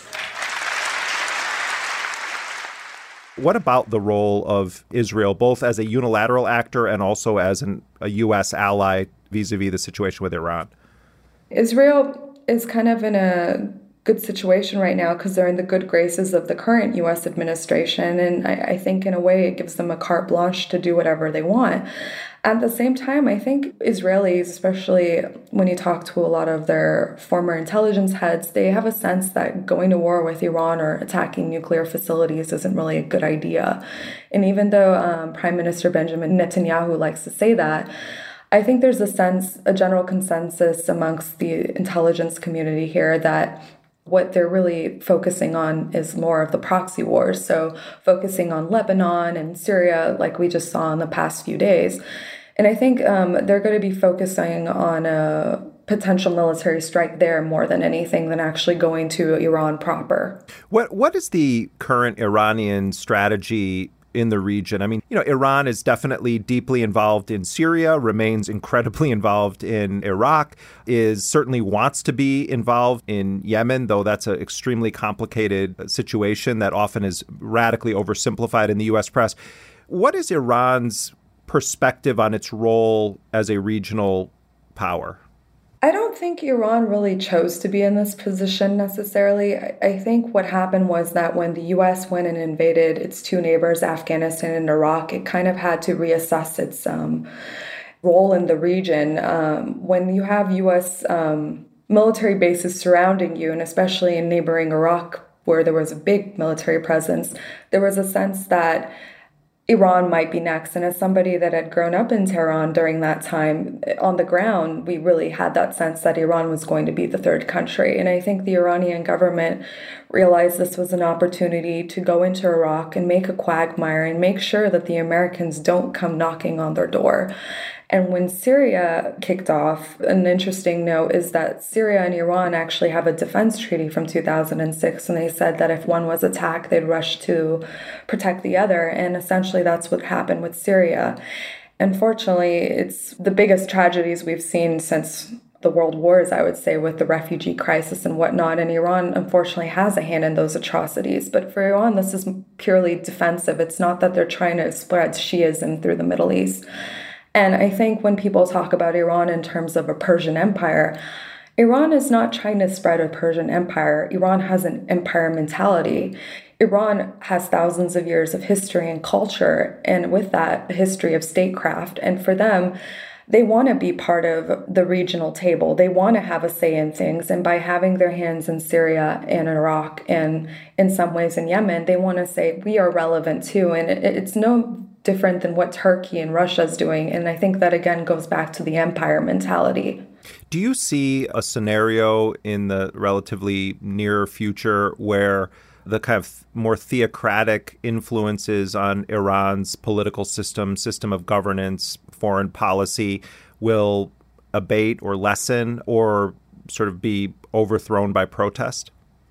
What about the role of Israel, both as a unilateral actor and also as a U.S. ally vis-a-vis the situation with Iran? Israel is kind of in a good situation right now because they're in the good graces of the current U.S. administration. And I think in a way it gives them a carte blanche to do whatever they want. At the same time, I think Israelis, especially when you talk to a lot of their former intelligence heads, they have a sense that going to war with Iran or attacking nuclear facilities isn't really a good idea. And even though Prime Minister Benjamin Netanyahu likes to say that, I think there's a general consensus amongst the intelligence community here that what they're really focusing on is more of the proxy wars. So focusing on Lebanon and Syria, like we just saw in the past few days. And I think they're going to be focusing on a potential military strike there more than anything than actually going to Iran proper. What is the current Iranian strategy in the region? I mean, Iran is definitely deeply involved in Syria, remains incredibly involved in Iraq, certainly wants to be involved in Yemen, though that's an extremely complicated situation that often is radically oversimplified in the U.S. press. What is Iran's perspective on its role as a regional power? I don't think Iran really chose to be in this position necessarily. I think what happened was that when the U.S. went and invaded its two neighbors, Afghanistan and Iraq, it kind of had to reassess its role in the region. When you have U.S. Military bases surrounding you, and especially in neighboring Iraq, where there was a big military presence, there was a sense that Iran might be next. And as somebody that had grown up in Tehran during that time, on the ground, we really had that sense that Iran was going to be the third country. And I think the Iranian government realized this was an opportunity to go into Iraq and make a quagmire and make sure that the Americans don't come knocking on their door. And when Syria kicked off, an interesting note is that Syria and Iran actually have a defense treaty from 2006, and they said that if one was attacked, they'd rush to protect the other, and essentially that's what happened with Syria. Unfortunately, it's the biggest tragedies we've seen since the world wars, I would say, with the refugee crisis and whatnot, and Iran unfortunately has a hand in those atrocities. But for Iran, this is purely defensive. It's not that they're trying to spread Shiism through the Middle East. And I think when people talk about Iran in terms of a Persian empire, Iran is not trying to spread a Persian empire. Iran has an empire mentality. Iran has thousands of years of history and culture, and with that, a history of statecraft. And for them, they want to be part of the regional table. They want to have a say in things. And by having their hands in Syria and Iraq and in some ways in Yemen, they want to say, we are relevant too. And it's no different than what Turkey and Russia is doing. And I think that, again, goes back to the empire mentality. Do you see a scenario in the relatively near future where the kind of more theocratic influences on Iran's political system of governance, foreign policy will abate or lessen or sort of be overthrown by protest?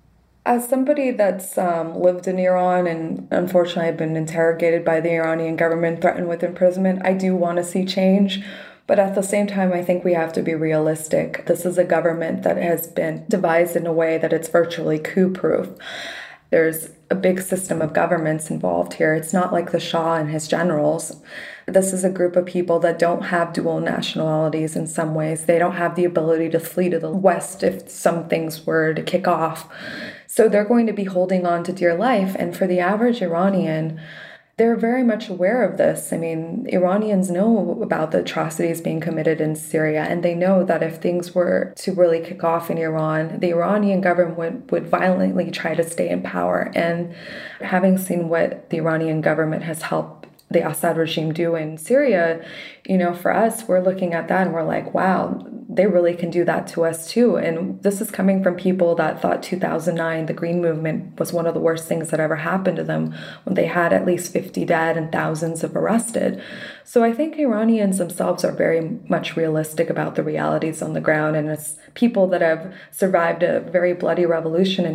As somebody that's lived in Iran and unfortunately I've been interrogated by the Iranian government, threatened with imprisonment, I do want to see change. But at the same time, I think we have to be realistic. This is a government that has been devised in a way that it's virtually coup-proof. There's a big system of governments involved here. It's not like the Shah and his generals. This is a group of people that don't have dual nationalities in some ways. They don't have the ability to flee to the West if some things were to kick off. So they're going to be holding on to dear life. And for the average Iranian, they're very much aware of this. I mean, Iranians know about the atrocities being committed in Syria, and they know that if things were to really kick off in Iran, the Iranian government would violently try to stay in power. And having seen what the Iranian government has helped the Assad regime do in Syria, for us, we're looking at that and we're like, wow, they really can do that to us too. And this is coming from people that thought 2009, the Green Movement, was one of the worst things that ever happened to them, when they had at least 50 dead and thousands of arrested. So I think Iranians themselves are very much realistic about the realities on the ground. And it's people that have survived a very bloody revolution in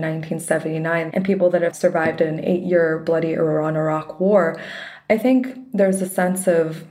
1979 and people that have survived an 8-year bloody Iran-Iraq war. I think there's a sense of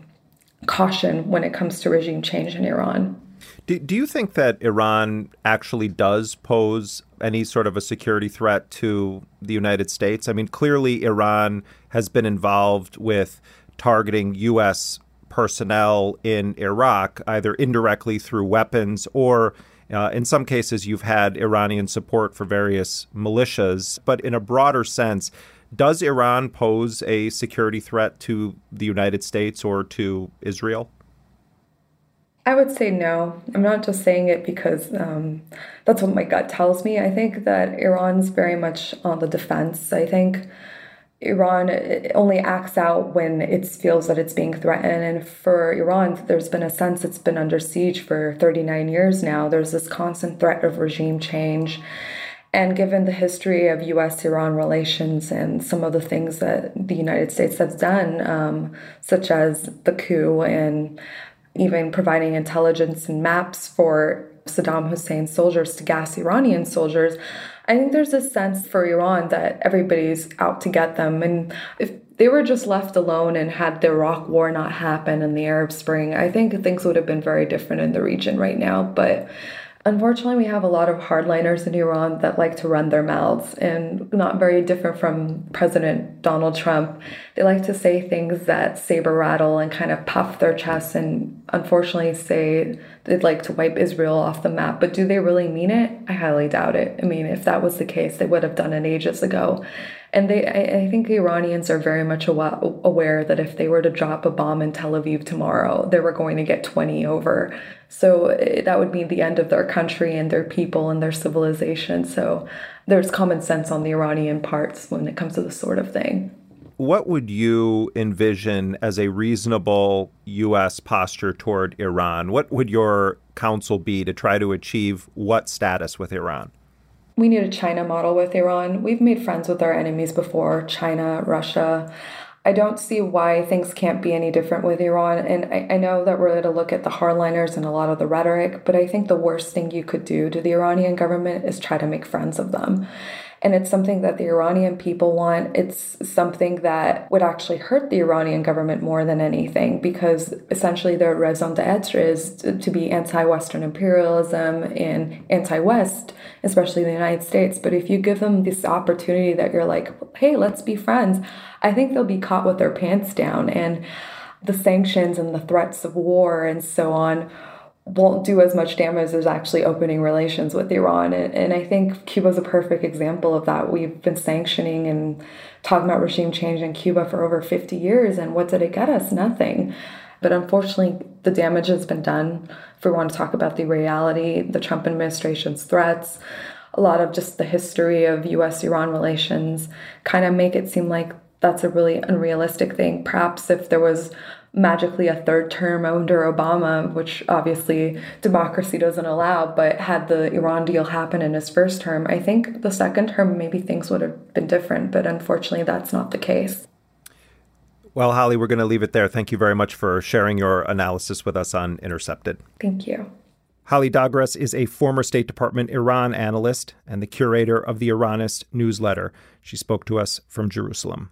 caution when it comes to regime change in Iran. Do you think that Iran actually does pose any sort of a security threat to the United States? I mean, clearly Iran has been involved with targeting U.S. personnel in Iraq, either indirectly through weapons or in some cases you've had Iranian support for various militias. But in a broader sense, does Iran pose a security threat to the United States or to Israel? I would say no. I'm not just saying it because that's what my gut tells me. I think that Iran's very much on the defense. I think Iran only acts out when it feels that it's being threatened. And for Iran, there's been a sense it's been under siege for 39 years now. There's this constant threat of regime change. And given the history of U.S.-Iran relations and some of the things that the United States has done, such as the coup and even providing intelligence and maps for Saddam Hussein's soldiers to gas Iranian soldiers, I think there's a sense for Iran that everybody's out to get them. And if they were just left alone and had the Iraq war not happen and the Arab Spring, I think things would have been very different in the region right now. But unfortunately, we have a lot of hardliners in Iran that like to run their mouths, and not very different from President Donald Trump. They like to say things that saber rattle and kind of puff their chests and unfortunately say they'd like to wipe Israel off the map. But do they really mean it? I highly doubt it. I mean, if that was the case, they would have done it ages ago. And I think the Iranians are very much aware that if they were to drop a bomb in Tel Aviv tomorrow, they were going to get 20 over. So that would mean the end of their country and their people and their civilization. So there's common sense on the Iranian parts when it comes to this sort of thing. What would you envision as a reasonable U.S. posture toward Iran? What would your counsel be to try to achieve what status with Iran? We need a China model with Iran. We've made friends with our enemies before, China, Russia. I don't see why things can't be any different with Iran. And I know that we're going to look at the hardliners and a lot of the rhetoric, but I think the worst thing you could do to the Iranian government is try to make friends of them. And it's something that the Iranian people want. It's something that would actually hurt the Iranian government more than anything, because essentially their raison d'etre is to be anti-Western imperialism and anti-West, especially the United States. But if you give them this opportunity that you're like, hey, let's be friends, I think they'll be caught with their pants down. And the sanctions and the threats of war and so on won't do as much damage as actually opening relations with Iran. And I think Cuba's a perfect example of that. We've been sanctioning and talking about regime change in Cuba for over 50 years. And what did it get us? Nothing. But unfortunately, the damage has been done. If we want to talk about the reality, the Trump administration's threats, a lot of just the history of U.S.-Iran relations kind of make it seem like that's a really unrealistic thing. Perhaps if there was magically a third term under Obama, which obviously democracy doesn't allow, but had the Iran deal happen in his first term, I think the second term, maybe things would have been different. But unfortunately, that's not the case. Well, Holly, we're going to leave it there. Thank you very much for sharing your analysis with us on Intercepted. Thank you. Holly Dagres is a former State Department Iran analyst and the curator of the Iranist newsletter. She spoke to us from Jerusalem.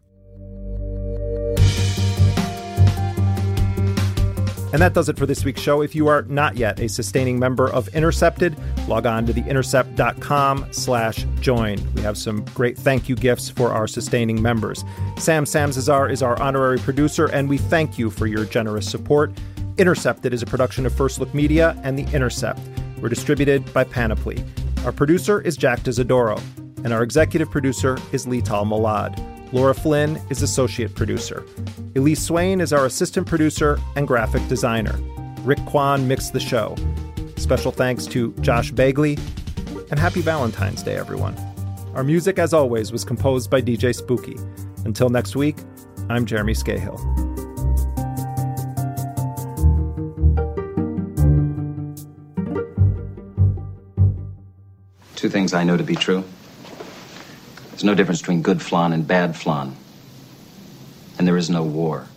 And that does it for this week's show. If you are not yet a sustaining member of Intercepted, log on to theintercept.com/join. We have some great thank you gifts for our sustaining members. Sam Samzazar is our honorary producer, and we thank you for your generous support. Intercepted is a production of First Look Media and The Intercept. We're distributed by Panoply. Our producer is Jack Dizadoro, and our executive producer is Lital Molad. Laura Flynn is associate producer. Elise Swain is our assistant producer and graphic designer. Rick Kwan mixed the show. Special thanks to Josh Bagley, and happy Valentine's Day, everyone. Our music, as always, was composed by DJ Spooky. Until next week, I'm Jeremy Scahill. Two things I know to be true. There's no difference between good flan and bad flan. And there is no war.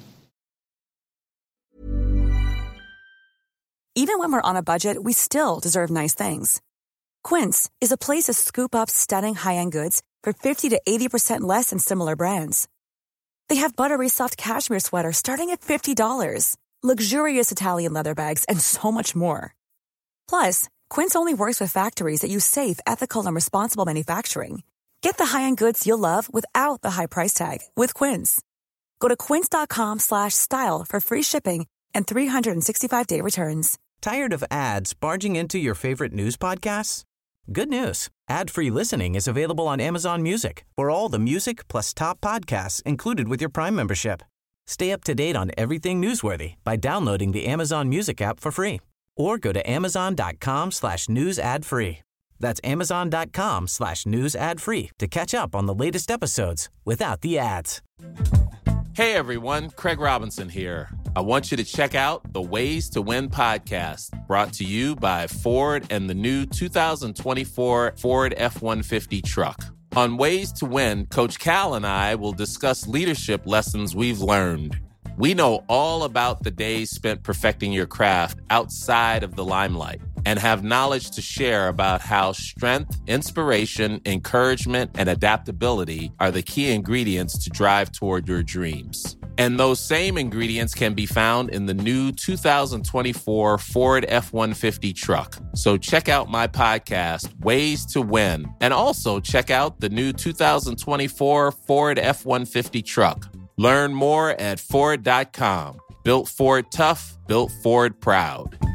Even when we're on a budget, we still deserve nice things. Quince is a place to scoop up stunning high-end goods for 50 to 80% less than similar brands. They have buttery soft cashmere sweaters starting at $50, luxurious Italian leather bags, and so much more. Plus, Quince only works with factories that use safe, ethical, and responsible manufacturing. Get the high-end goods you'll love without the high price tag with Quince. Go to quince.com/style for free shipping and 365-day returns. Tired of ads barging into your favorite news podcasts? Good news. Ad-free listening is available on Amazon Music for all the music plus top podcasts included with your Prime membership. Stay up to date on everything newsworthy by downloading the Amazon Music app for free or go to amazon.com/news ad free. That's amazon.com/news ad free to catch up on the latest episodes without the ads. Hey everyone, Craig Robinson here. I want you to check out the Ways to Win podcast, brought to you by Ford and the new 2024 Ford F-150 truck. On Ways to Win, Coach Cal and I will discuss leadership lessons we've learned. We know all about the days spent perfecting your craft outside of the limelight and have knowledge to share about how strength, inspiration, encouragement, and adaptability are the key ingredients to drive toward your dreams. And those same ingredients can be found in the new 2024 Ford F-150 truck. So check out my podcast, Ways to Win, and also check out the new 2024 Ford F-150 truck. Learn more at Ford.com. Built Ford tough, built Ford proud.